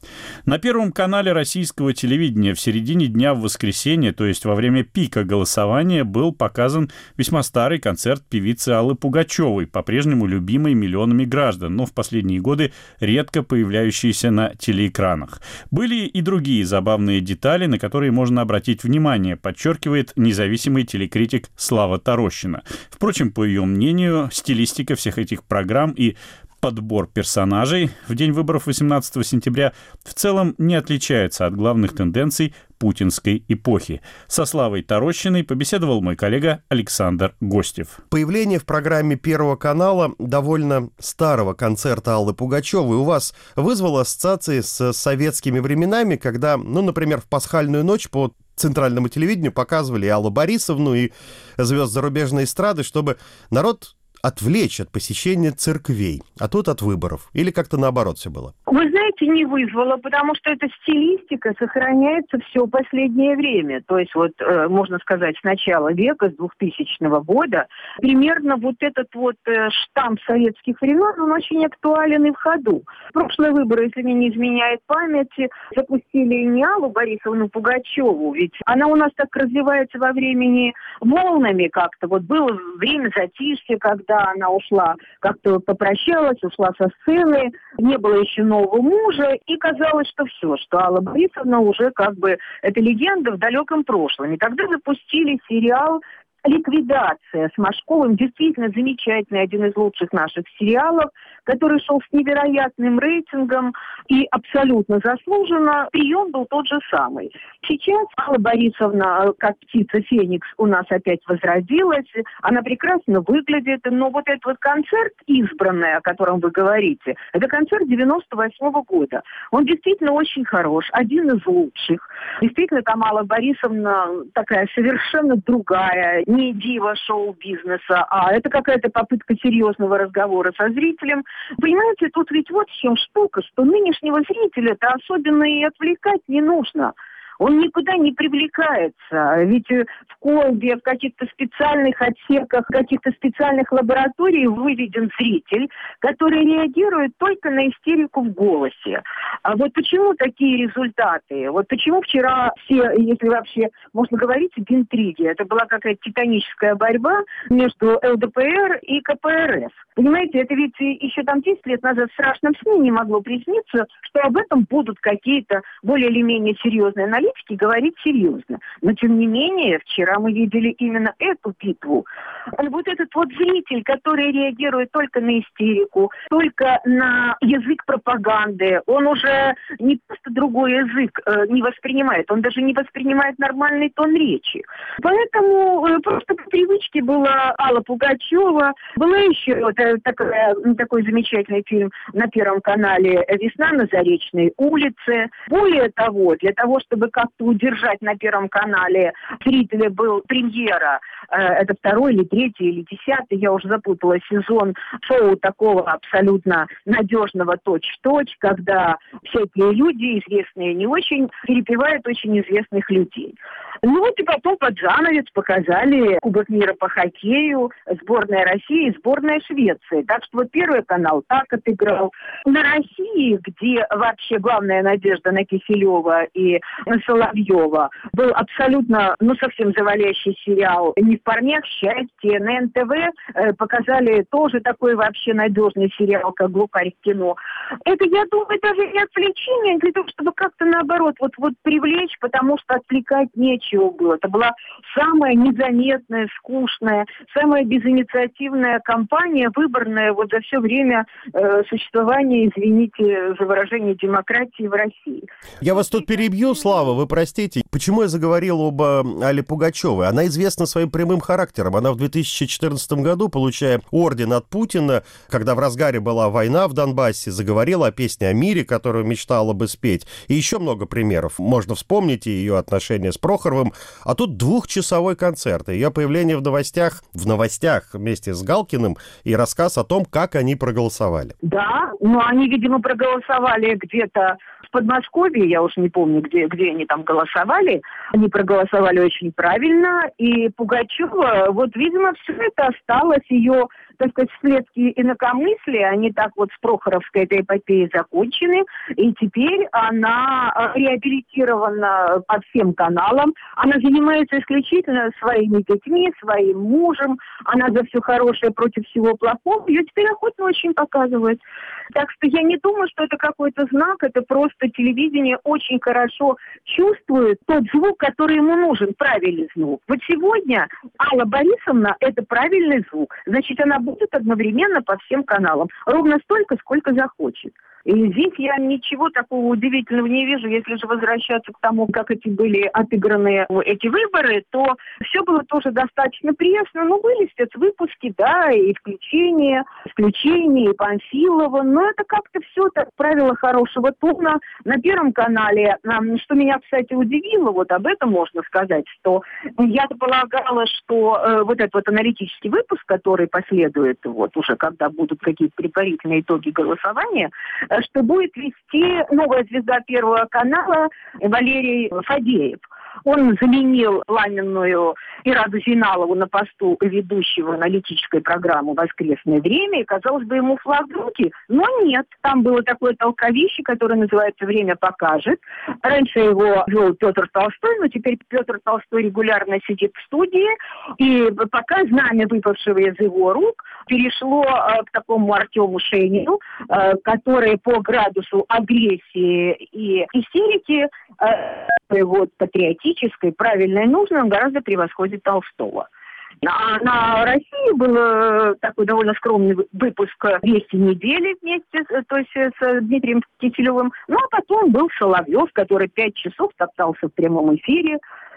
На Первом канале российского телевидения в середине дня в воскресенье, то есть во время пика голосования, был показан весьма старый концерт певицы Аллы Пугачевой, по-прежнему любимой миллионами граждан, но в последние годы редко появляющейся на телеэкранах. Были и другие забавные детали, на которые можно обратить внимание, подчеркивает независимый телекритик Слава Тарощина. Впрочем, по ее мнению, стилистика всех этих программ и подбор персонажей в день выборов восемнадцатого сентября в целом не отличается от главных тенденций путинской эпохи. Со Славой Тарощиной побеседовал мой коллега Александр Гостев. Появление в программе Первого канала довольно старого концерта Аллы Пугачевой у вас вызвало ассоциации с советскими временами, когда, ну, например, в пасхальную ночь по центральному телевидению показывали и Аллу Борисовну, и звезд зарубежной эстрады, чтобы народ отвлечь от посещения церквей, а тут от выборов. Или как-то наоборот все было? Вы знаете, не вызвало, потому что эта стилистика сохраняется все последнее время. То есть вот, э, можно сказать, с начала века, с двухтысячного года, примерно вот этот вот э, штамп советских времен, он очень актуален и в ходу. Прошлые выборы, если мне не изменяет память, запустили не Аллу Борисовну Пугачеву, ведь она у нас так развивается во времени волнами как-то. Вот было время затишья, когда она ушла, как-то попрощалась, ушла со сцены, не было еще нового мужа, и казалось, что все, что Алла Борисовна уже как бы, это легенда в далеком прошлом. И тогда запустили сериал «Ликвидация» с Машковым, действительно замечательный, один из лучших наших сериалов, который шел с невероятным рейтингом и абсолютно заслуженно. Прием был тот же самый. Сейчас Алла Борисовна, как птица Феникс, у нас опять возродилась. Она прекрасно выглядит, но вот этот вот концерт избранный, о котором вы говорите, это концерт девяносто восьмого года. Он действительно очень хорош, один из лучших. Действительно, там Алла Борисовна такая совершенно другая, не дива шоу-бизнеса, а это какая-то попытка серьезного разговора со зрителем. Понимаете, тут ведь вот в чем штука, что нынешнего зрителя-то особенно и отвлекать не нужно. Он никуда не привлекается. Ведь в колбе, в каких-то специальных отсеках, в каких-то специальных лабораториях выведен зритель, который реагирует только на истерику в голосе. А вот почему такие результаты? Вот почему вчера все, если вообще можно говорить об интриге, это была какая-то титаническая борьба между эл дэ пэ эр и ка пэ эр эф. Понимаете, это ведь еще там десять лет назад в страшном сне не могло присниться, что об этом будут какие-то более или менее серьезные аналитики говорить серьезно. Но, тем не менее, вчера мы видели именно эту битву. Вот этот вот зритель, который реагирует только на истерику, только на язык пропаганды, он уже не просто другой язык э, не воспринимает, он даже не воспринимает нормальный тон речи. Поэтому э, просто по привычке была Алла Пугачева, была еще вот, э, такая, такой замечательный фильм на Первом канале «Весна на Заречной улице». Более того, для того, чтобы как-то удержать на Первом канале зрителя, был премьера, э, это второй или третий или десятый, я уже запутала сезон шоу такого абсолютно надежного точь-в-точь, когда всякие люди, известные не очень, перепевают очень известных людей. Ну вот и потом под занавес показали Кубок мира по хоккею, сборная России и сборная Швеции. Так что вот Первый канал так отыграл. На России, где вообще главная надежда на Киселева и на Соловьева, был абсолютно, ну совсем завалящий сериал «Не в парнях, счастье». На эн тэ вэ э, показали тоже такой вообще надежный сериал, как «Глухарь в кино». Это, я думаю, даже не отвлечение, для того, чтобы как-то наоборот вот, вот привлечь, потому что отвлекать нечего было. Это была самая незаметная, скучная, самая безинициативная кампания, выборная вот за все время э, существования, извините за выражение, демократии в России. Я вас тут перебью, Слава, вы простите. Почему я заговорил об Алле Пугачевой? Она известна своим прямым характером. Она в две тысячи четырнадцатом году, получая орден от Путина, когда в разгаре была война в Донбассе, заговорила о песне о мире, которую мечтала бы спеть. И еще много примеров. Можно вспомнить ее отношения с Прохоровым. А тут двухчасовой концерт. Ее появление в новостях, в новостях вместе с Галкиным и рассказ о том, как они проголосовали. Да, но они, видимо, проголосовали где-то в Подмосковье, я уж не помню, где, где они там голосовали. Они проголосовали очень правильно, и Пугачева, вот, видимо, все это осталось ее так сказать, всплески инакомыслия, они так вот с Прохоровской этой эпопеей закончены, и теперь она реабилитирована по всем каналам, она занимается исключительно своими детьми, своим мужем, она за все хорошее против всего плохого, ее теперь охотно очень показывают. Так что я не думаю, что это какой-то знак, это просто телевидение очень хорошо чувствует тот звук, который ему нужен, правильный звук. Вот сегодня Алла Борисовна – это правильный звук, значит, она будет одновременно по всем каналам, ровно столько, сколько захочет. И здесь я ничего такого удивительного не вижу. Если же возвращаться к тому, как эти были отыграны эти выборы, то все было тоже достаточно пресно. Ну, были спецвыпуски, да, и включения, исключения, и Панфилова. Но это как-то все так правило хорошего тона. На Первом канале, что меня, кстати, удивило, вот об этом можно сказать, что я-то полагала, что э, вот этот вот аналитический выпуск, который последует, вот уже когда будут какие-то предварительные итоги голосования, что будет вести новая звезда Первого канала Валерий Фадеев. Он заменил пламенную Ираду Зейналову на посту ведущего аналитической программы «Воскресное время», и, казалось бы, ему флаг в руки, но нет. Там было такое толковище, которое называется «Время покажет». Раньше его вел Петр Толстой, но теперь Петр Толстой регулярно сидит в студии, и пока знамя, выпавшего из его рук, перешло э, к такому Артему Шейнину, э, который по градусу агрессии и истерики э, вот, патриотической, правильной, нужной, он гораздо превосходит Толстого. А на России был такой довольно скромный выпуск «Вести недели» вместе, то есть с Дмитрием Киселевым. Ну, а потом был Соловьев, который пять часов топтался в прямом эфире,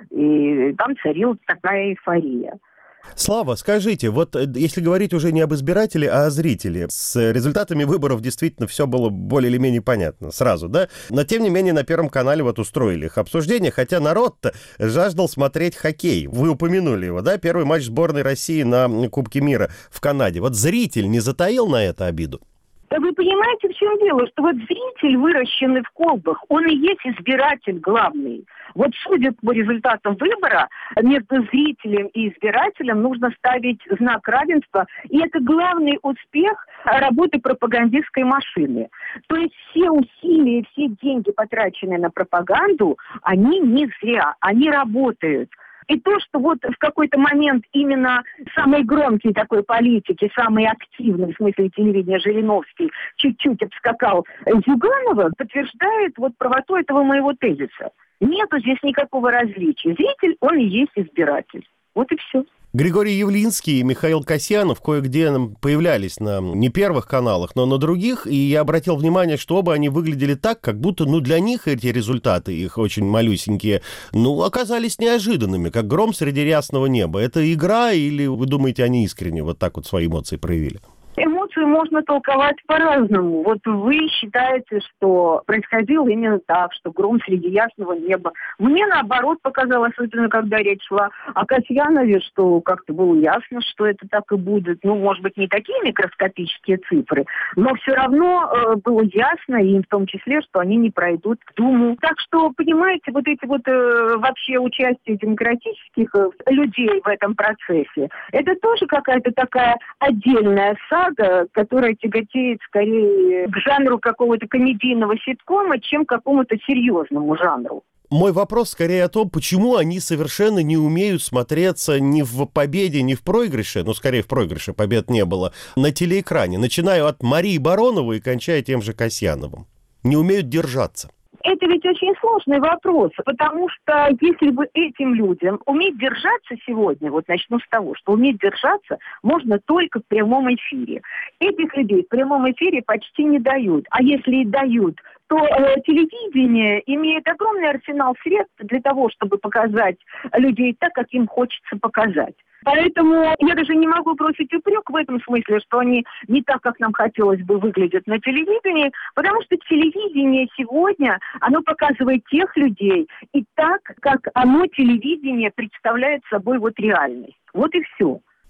и там царила такая эйфория. Слава, скажите, вот если говорить уже не об избирателе, а о зрителе, с результатами выборов действительно все было более или менее понятно сразу, да? Но тем не менее на Первом канале вот устроили их обсуждение, хотя народ-то жаждал смотреть хоккей. Вы упомянули его, да? Первый матч сборной России на Кубке мира в Канаде. Вот зритель не затаил на это обиду? Да вы понимаете, в чем дело? Что вот зритель, выращенный в колбах, он и есть избиратель главный. Вот судя по результатам выбора, между зрителем и избирателем нужно ставить знак равенства. И это главный успех работы пропагандистской машины. То есть все усилия, все деньги, потраченные на пропаганду, они не зря, они работают. И то, что вот в какой-то момент именно самый громкий такой политики, самый активный, в смысле телевидения, Жириновский, чуть-чуть обскакал Зюганова, подтверждает вот правоту этого моего тезиса. Нету здесь никакого различия. Зритель, он и есть избиратель. Вот и все. Григорий Явлинский и Михаил Касьянов кое-где появлялись на не первых каналах, но на других, и я обратил внимание, что оба они выглядели так, как будто, ну, для них эти результаты, их очень малюсенькие, ну, оказались неожиданными, как гром среди ясного неба. Это игра, или вы думаете, они искренне вот так вот свои эмоции проявили? Эмоции можно толковать по-разному. Вот вы считаете, что происходило именно так, что гром среди ясного неба. Мне, наоборот, показалось, особенно когда речь шла о Касьянове, что как-то было ясно, что это так и будет. Ну, может быть, не такие микроскопические цифры, но все равно э, было ясно, и в том числе, что они не пройдут в Думу. Так что, понимаете, вот эти вот э, вообще участие демократических э, людей в этом процессе, это тоже какая-то такая отдельная сага, которая тяготеет скорее к жанру какого-то комедийного ситкома, чем к какому-то серьезному жанру. Мой вопрос скорее о том, почему они совершенно не умеют смотреться ни в победе, ни в проигрыше, ну, скорее в проигрыше, побед не было, на телеэкране, начиная от Марии Бароновой и кончая тем же Касьяновым. Не умеют держаться. Это ведь очень сложный вопрос, потому что если бы этим людям уметь держаться сегодня, вот начну с того, что уметь держаться можно только в прямом эфире. Этих людей в прямом эфире почти не дают, а если и дают, то э, телевидение имеет огромный арсенал средств для того, чтобы показать людей так, как им хочется показать. Поэтому я даже не могу бросить упрек в этом смысле, что они не так, как нам хотелось бы, выглядят на телевидении, потому что телевидение сегодня, оно показывает тех людей и так, как оно, телевидение, представляет собой вот реальность. Вот и все.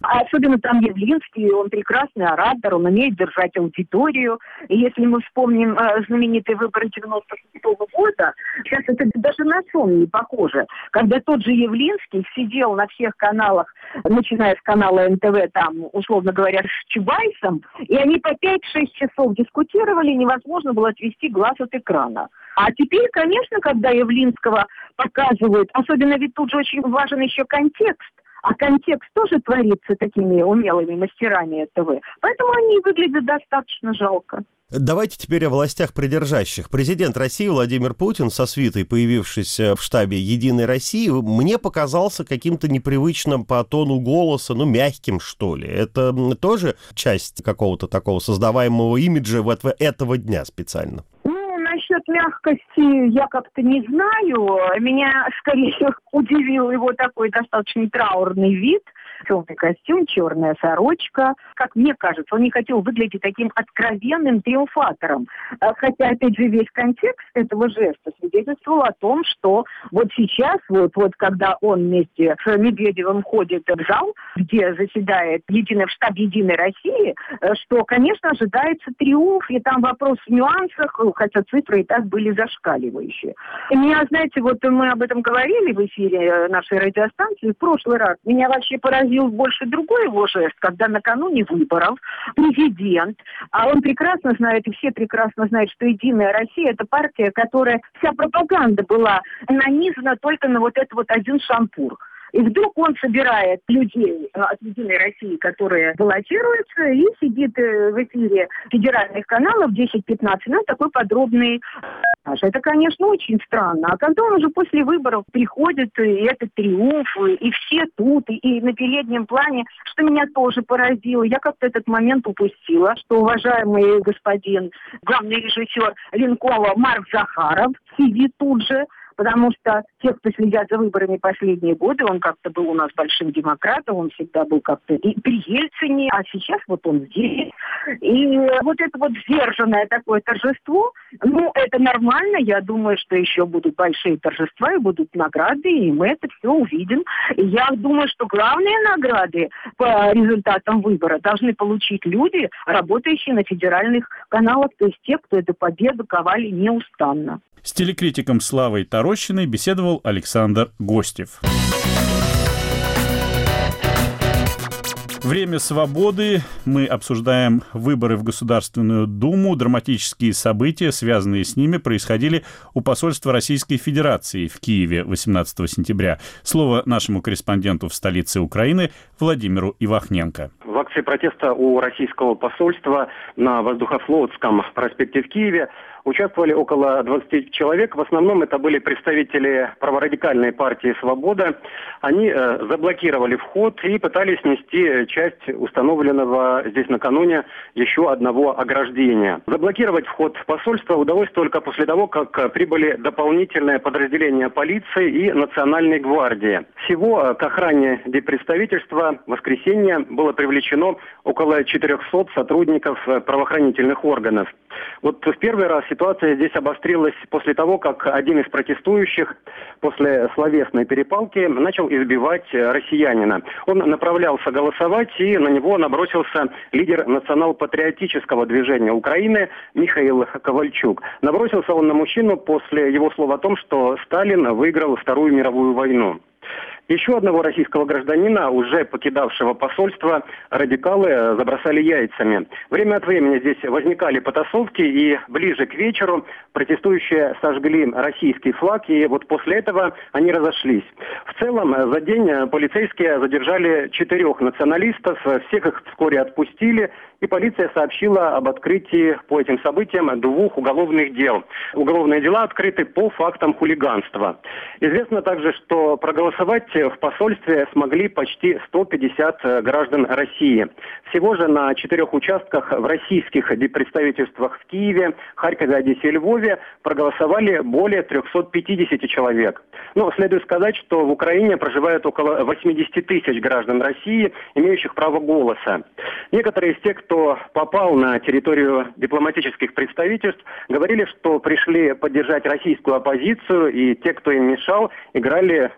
Особенно там Явлинский, он прекрасный оратор, он умеет держать аудиторию. И если мы вспомним э, знаменитые выборы девяносто шестого года, сейчас это даже на сон не похоже, когда тот же Явлинский сидел на всех каналах, начиная с канала эн тэ вэ, там, условно говоря, с Чубайсом, и они по пять-шесть часов дискутировали, невозможно было отвести глаз от экрана. А теперь, конечно, когда Явлинского показывают, особенно ведь тут же очень важен еще контекст, а контекст тоже творится такими умелыми мастерами эн тэ вэ, поэтому они выглядят достаточно жалко. Давайте теперь о властях придержащих. Президент России Владимир Путин со свитой, появившись в штабе «Единой России», мне показался каким-то непривычным по тону голоса, ну, мягким, что ли. Это тоже часть какого-то такого создаваемого имиджа вот этого дня специально? Ну, насчет мягкости я как-то не знаю. Меня скорее удивил его такой достаточно траурный вид. Черный костюм, черная сорочка. Как мне кажется, он не хотел выглядеть таким откровенным триумфатором. Хотя, опять же, весь контекст этого жеста свидетельствовал о том, что вот сейчас, вот, вот когда он вместе с Медведевым ходит в зал, где заседает единый, в штаб «Единой России», что, конечно, ожидается триумф, и там вопрос в нюансах, хотя цифры и так были зашкаливающие. И меня, знаете, вот мы об этом говорили в эфире нашей радиостанции в прошлый раз. Меня вообще поразил больше другой его жест, когда накануне выборов президент, а он прекрасно знает, и все прекрасно знают, что «Единая Россия» — это партия, которая вся пропаганда была нанизана только на вот этот вот один шампур. И вдруг он собирает людей от «Единой России», которые баллотируются, и сидит в эфире федеральных каналов десять-пятнадцать минут, такой подробный. Это, конечно, очень странно. А когда он уже после выборов приходит, и это триумф, и все тут, и на переднем плане, что меня тоже поразило, я как-то этот момент упустила, что уважаемый господин, главный режиссер Ленкова Марк Захаров сидит тут же, потому что те, кто следят за выборами последние годы, он как-то был у нас большим демократом, он всегда был как-то и при Ельцине, а сейчас вот он здесь. И вот это вот сдержанное такое торжество, ну, это нормально, я думаю, что еще будут большие торжества и будут награды, и мы это все увидим. И я думаю, что главные награды по результатам выбора должны получить люди, работающие на федеральных каналах, то есть те, кто эту победу ковали неустанно. С телекритиком Славой Тарощиной беседовал Александр Гостев. Время свободы. Мы обсуждаем выборы в Государственную Думу. Драматические события, связанные с ними, происходили у посольства Российской Федерации в Киеве восемнадцатого сентября. Слово нашему корреспонденту в столице Украины Владимиру Ивахненко. В акции протеста у российского посольства на Воздухофлотском проспекте в Киеве участвовали около двадцати человек. В основном это были представители праворадикальной партии «Свобода». Они э, заблокировали вход и пытались снести часть установленного здесь накануне еще одного ограждения. Заблокировать вход в посольство удалось только после того, как прибыли дополнительные подразделения полиции и Национальной гвардии. Всего к охране диппредставительства в воскресенье было привлечено около четырехсот сотрудников правоохранительных органов. Вот в первый раз ситуация здесь обострилась после того, как один из протестующих после словесной перепалки начал избивать россиянина. Он направлялся голосовать, и на него набросился лидер национал-патриотического движения Украины Михаил Ковальчук. Набросился он на мужчину после его слов о том, что Сталин выиграл Вторую мировую войну. Еще одного российского гражданина, уже покидавшего посольство, радикалы забросали яйцами. Время от времени здесь возникали потасовки, и ближе к вечеру протестующие сожгли российский флаг, и вот после этого они разошлись. В целом, за день полицейские задержали четырех националистов, всех их вскоре отпустили, и полиция сообщила об открытии по этим событиям двух уголовных дел. Уголовные дела открыты по фактам хулиганства. Известно также, что проголосовать в посольстве смогли почти сто пятьдесят граждан России. Всего же на четырех участках в российских диппредставительствах в Киеве, Харькове, Одессе и Львове проголосовали более трехсот пятидесяти человек. Но следует сказать, что в Украине проживает около восьмидесяти тысяч граждан России, имеющих право голоса. Некоторые из тех, кто попал на территорию дипломатических представительств, говорили, что пришли поддержать российскую оппозицию, и те, кто им мешал, играли на руку власти.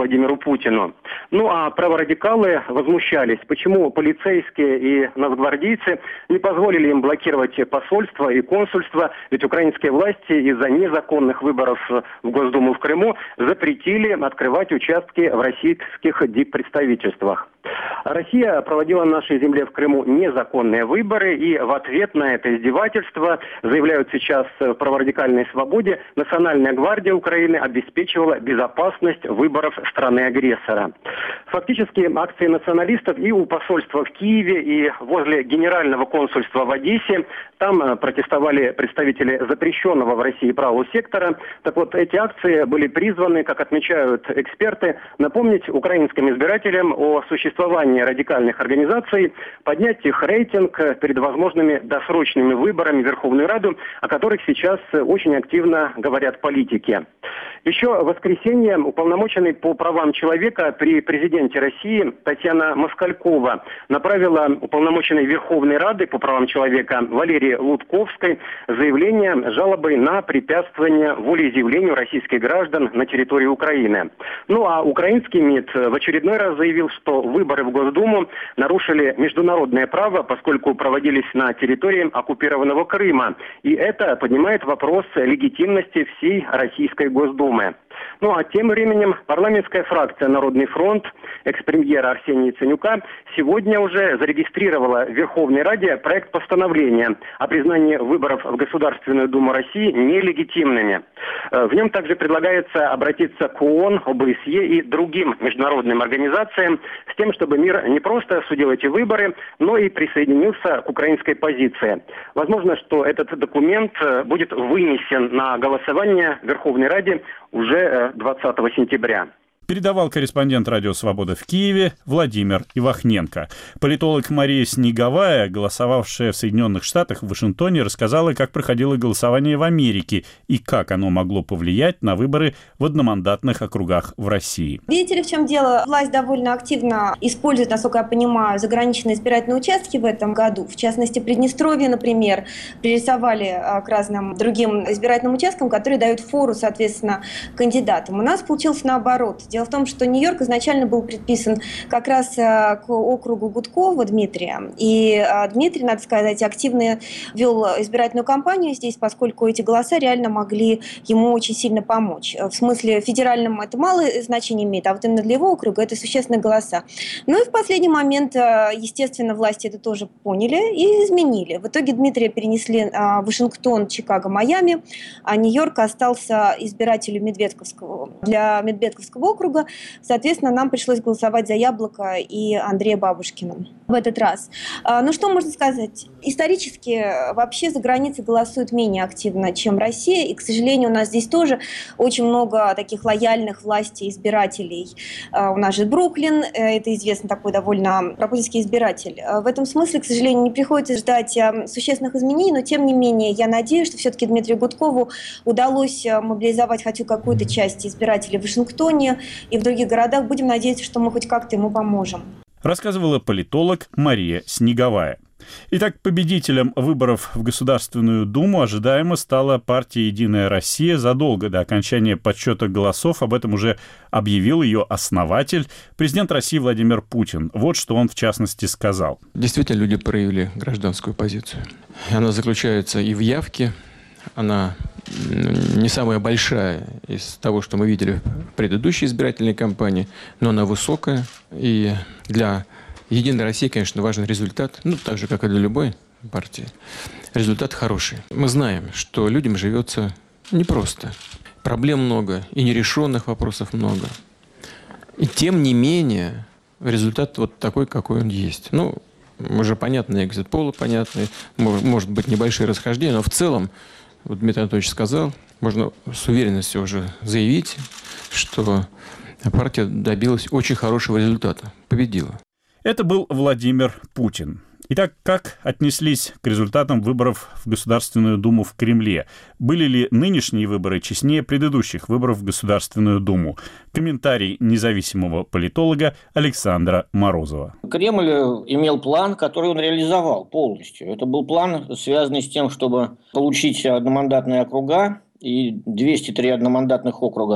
Владимиру Путину. Ну а праворадикалы возмущались, почему полицейские и нацгвардейцы не позволили им блокировать посольство и консульство, ведь украинские власти из-за незаконных выборов в Госдуму в Крыму запретили открывать участки в российских диппредставительствах. Россия проводила на нашей земле в Крыму незаконные выборы, и в ответ на это издевательство, заявляют сейчас в праворадикальной свободе, Национальная гвардия Украины обеспечивала безопасность выборов страны-агрессора. Фактически акции националистов и у посольства в Киеве, и возле генерального консульства в Одессе, там протестовали представители запрещенного в России правого сектора. Так вот, эти акции были призваны, как отмечают эксперты, напомнить украинским избирателям о существовании радикальных организаций, поднять их рейтинг перед возможными досрочными выборами в Верховную Раду, о которых сейчас очень активно говорят политики. Еще в воскресенье уполномоченный по правам человека при президенте России Татьяна Москалькова направила уполномоченной Верховной Рады по правам человека Валерии Лутковской заявление с жалобой на препятствование волеизъявлению российских граждан на территории Украины. Ну а украинский МИД в очередной раз заявил, что выборы в Госдуму нарушили международное право, поскольку проводились на территории оккупированного Крыма. И это поднимает вопрос легитимности всей Российской Госдумы. Ну а тем временем парламентская фракция «Народный фронт» экс-премьера Арсения Яценюка сегодня уже зарегистрировала в Верховной Раде проект постановления о признании выборов в Государственную Думу России нелегитимными. В нем также предлагается обратиться к ООН, ОБСЕ и другим международным организациям с тем, чтобы мир не просто осудил эти выборы, но и присоединился к украинской позиции. Возможно, что этот документ будет вынесен на голосование в Верховной Раде уже двадцатого сентября. Передавал корреспондент «Радио Свобода» в Киеве Владимир Ивахненко. Политолог Мария Снеговая, голосовавшая в Соединенных Штатах в Вашингтоне, рассказала, как проходило голосование в Америке и как оно могло повлиять на выборы в одномандатных округах в России. Видите ли, в чем дело? Власть довольно активно использует, насколько я понимаю, заграничные избирательные участки в этом году. В частности, Приднестровье, например, пририсовали к разным другим избирательным участкам, которые дают фору, соответственно, кандидатам. У нас получилось наоборот. Дело в том, что Нью-Йорк изначально был предписан как раз к округу Гудкова Дмитрия. И Дмитрий, надо сказать, активно вел избирательную кампанию здесь, поскольку эти голоса реально могли ему очень сильно помочь. В смысле федеральном это мало значения имеет, а вот именно для его округа это существенные голоса. Ну и в последний момент, естественно, власти это тоже поняли и изменили. В итоге Дмитрия перенесли в Вашингтон, Чикаго, Майами, а Нью-Йорк остался избирателю Медведковского. Для Медведковского округа, соответственно, нам пришлось голосовать за Яблоко и Андрея Бабушкина в этот раз. Ну что можно сказать? Исторически вообще за границей голосуют менее активно, чем Россия, и, к сожалению, у нас здесь тоже очень много таких лояльных власти избирателей. У нас же Бруклин, это известный такой довольно пропутинский избиратель. В этом смысле, к сожалению, не приходится ждать существенных изменений, но тем не менее я надеюсь, что все-таки Дмитрию Гудкову удалось мобилизовать хотя бы какую-то часть избирателей в Вашингтоне и в других городах. Будем надеяться, что мы хоть как-то ему поможем. Рассказывала политолог Мария Снеговая. Итак, победителем выборов в Государственную Думу ожидаемо стала партия «Единая Россия». Задолго до окончания подсчета голосов об этом уже объявил ее основатель, президент России Владимир Путин. Вот что он в частности сказал. Действительно, люди проявили гражданскую позицию. Она заключается и в явке. Она не самая большая из того, что мы видели в предыдущей избирательной кампании, но она высокая. И для «Единой России», конечно, важен результат, ну, так же, как и для любой партии. Результат хороший. Мы знаем, что людям живется непросто. Проблем много, и нерешенных вопросов много. И тем не менее, результат вот такой, какой он есть. Ну, уже понятно, экзит-полы понятны, может быть, небольшие расхождения, но в целом, вот Дмитрий Анатольевич сказал, можно с уверенностью уже заявить, что партия добилась очень хорошего результата, победила. Это был Владимир Путин. Итак, как отнеслись к результатам выборов в Государственную Думу в Кремле? Были ли нынешние выборы честнее предыдущих выборов в Государственную Думу? Комментарий независимого политолога Александра Морозова. Кремль имел план, который он реализовал полностью. Это был план, связанный с тем, чтобы получить одномандатные округа и двести три одномандатных округа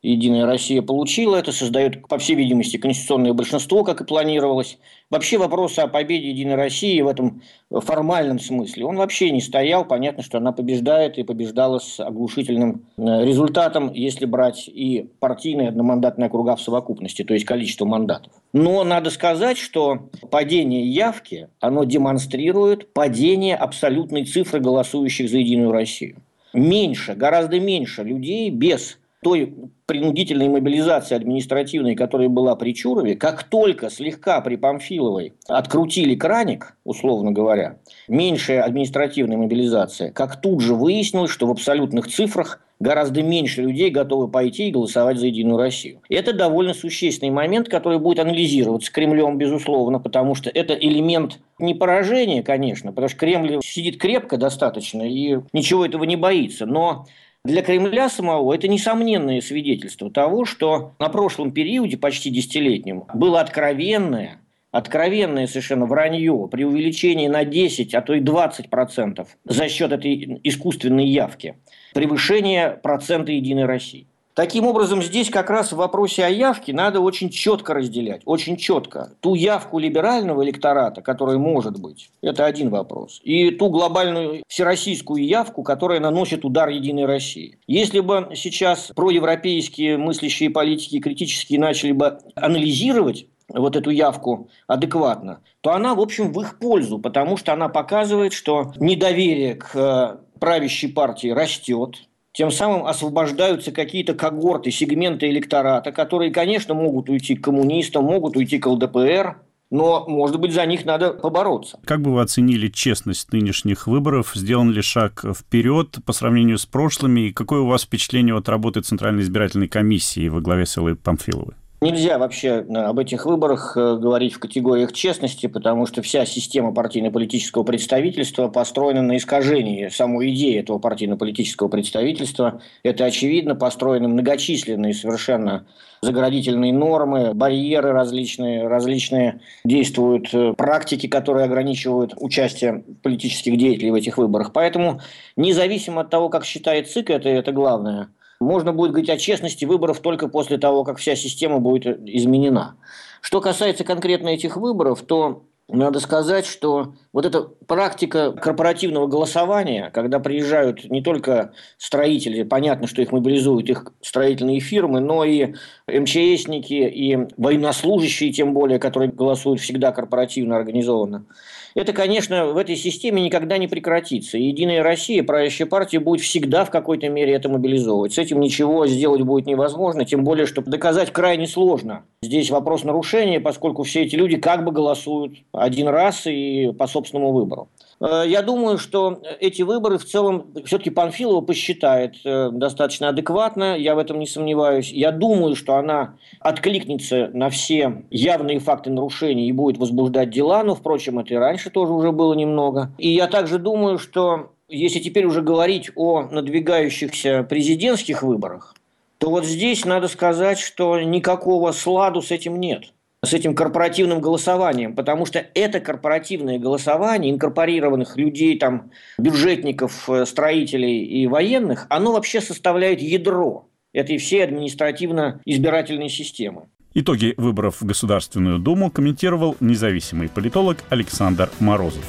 «Единая Россия» получила это, создает, по всей видимости, конституционное большинство, как и планировалось. Вообще вопрос о победе «Единой России» в этом формальном смысле, он вообще не стоял. Понятно, что она побеждает и побеждала с оглушительным результатом, если брать и партийные одномандатные округа в совокупности, то есть количество мандатов. Но надо сказать, что падение явки, оно демонстрирует падение абсолютной цифры голосующих за «Единую Россию». Меньше, гораздо меньше людей без той принудительной мобилизации административной, которая была при Чурове, как только слегка при Памфиловой открутили краник, условно говоря, меньшая административная мобилизация, как тут же выяснилось, что в абсолютных цифрах гораздо меньше людей готовы пойти и голосовать за «Единую Россию». Это довольно существенный момент, который будет анализироваться Кремлем, безусловно, потому что это элемент не поражения, конечно, потому что Кремль сидит крепко достаточно и ничего этого не боится, но для Кремля самого это несомненное свидетельство того, что на прошлом периоде, почти десятилетнем, было откровенное, откровенное совершенно вранье, преувеличение на десять, а то и двадцать процентов за счет этой искусственной явки, превышение процента «Единой России». Таким образом, здесь как раз в вопросе о явке надо очень четко разделять, очень четко ту явку либерального электората, которая может быть, это один вопрос, и ту глобальную всероссийскую явку, которая наносит удар «Единой России». Если бы сейчас проевропейские мыслящие политики критически начали бы анализировать вот эту явку адекватно, то она, в общем, в их пользу, потому что она показывает, что недоверие к правящей партии растет. Тем самым освобождаются какие-то когорты, сегменты электората, которые, конечно, могут уйти к коммунистам, могут уйти к эл дэ пэ эр, но, может быть, за них надо побороться. Как бы вы оценили честность нынешних выборов? Сделан ли шаг вперед по сравнению с прошлыми? И какое у вас впечатление от работы Центральной избирательной комиссии во главе с Эллой Памфиловой? Нельзя вообще об этих выборах говорить в категориях честности, потому что вся система партийно-политического представительства построена на искажении самой идеи этого партийно-политического представительства. Это очевидно, построены многочисленные совершенно заградительные нормы, барьеры различные, различные действуют практики, которые ограничивают участие политических деятелей в этих выборах. Поэтому независимо от того, как считает ЦИК, это, это главное, можно будет говорить о честности выборов только после того, как вся система будет изменена. Что касается конкретно этих выборов, то надо сказать, что вот эта практика корпоративного голосования, когда приезжают не только строители, понятно, что их мобилизуют их строительные фирмы, но и эм че эсники, и военнослужащие, тем более, которые голосуют всегда корпоративно организованно. Это, конечно, в этой системе никогда не прекратится. И «Единая Россия», правящая партия, будет всегда в какой-то мере это мобилизовывать. С этим ничего сделать будет невозможно, тем более, что доказать крайне сложно. Здесь вопрос нарушения, поскольку все эти люди как бы голосуют один раз и по собственному выбору. Я думаю, что эти выборы в целом все-таки Памфилова посчитает достаточно адекватно, я в этом не сомневаюсь. Я думаю, что она откликнется на все явные факты нарушений и будет возбуждать дела, но, впрочем, это и раньше тоже уже было немного. И я также думаю, что если теперь уже говорить о надвигающихся президентских выборах, то вот здесь надо сказать, что никакого сладу с этим нет. С этим корпоративным голосованием, потому что это корпоративное голосование инкорпорированных людей, там, бюджетников, строителей и военных, оно вообще составляет ядро этой всей административно-избирательной системы. Итоги выборов в Государственную Думу комментировал независимый политолог Александр Морозов.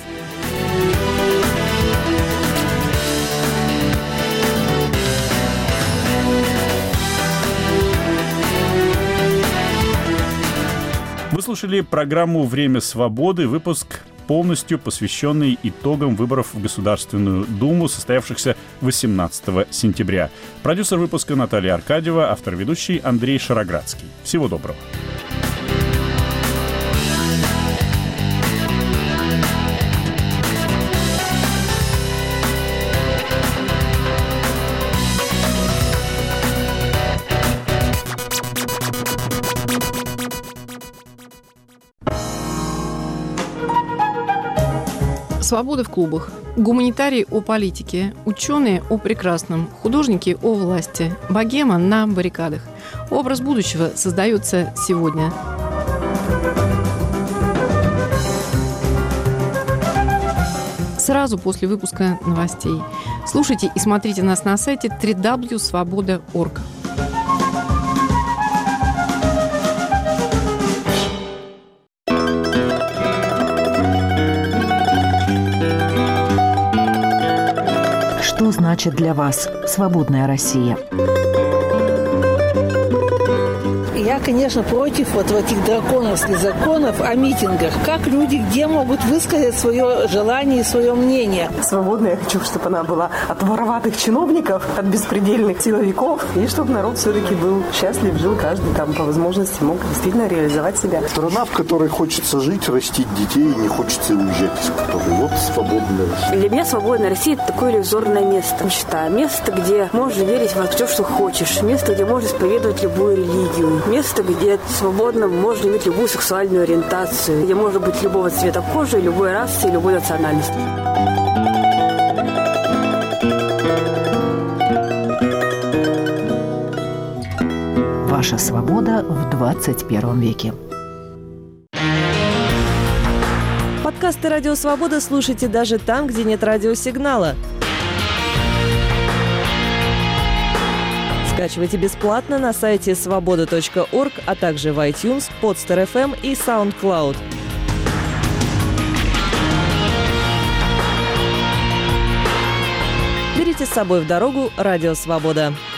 Вы слушали программу «Время свободы», выпуск, полностью посвященный итогам выборов в Государственную Думу, состоявшихся восемнадцатого сентября. Продюсер выпуска Наталья Аркадьева, автор-ведущий Андрей Шароградский. Всего доброго. Свобода в клубах. Гуманитарии о политике, ученые о прекрасном, художники о власти, богема на баррикадах. Образ будущего создается сегодня. Сразу после выпуска новостей. Слушайте и смотрите нас на сайте дабл ю дабл ю дабл ю точка свобода точка орг. Что значит для вас свободная Россия? Я, конечно, против вот этих драконовских законов о митингах. Как люди где могут высказать свое желание и свое мнение? Свободная я хочу, чтобы она была от вороватых чиновников, от беспредельных силовиков, и чтобы народ все-таки был счастлив, жил каждый там по возможности, мог действительно реализовать себя. Страна, в которой хочется жить, растить детей, и не хочется уезжать из которой. Вот свободная Россия. Для меня свободная Россия – это такое иллюзорное место. Считаю, место, где можно верить во все, что хочешь. Место, где можно исповедовать любую религию. Место, где свободно можно иметь любую сексуальную ориентацию, где можно быть любого цвета кожи, любой расы и любой национальности. Ваша свобода в двадцать первом веке. Подкасты «Радио Свобода» слушайте даже там, где нет радиосигнала. Скачивайте бесплатно на сайте свобода точка орг, а также в iTunes, Podster эф эм и SoundCloud. Берите с собой в дорогу «Радио Свобода».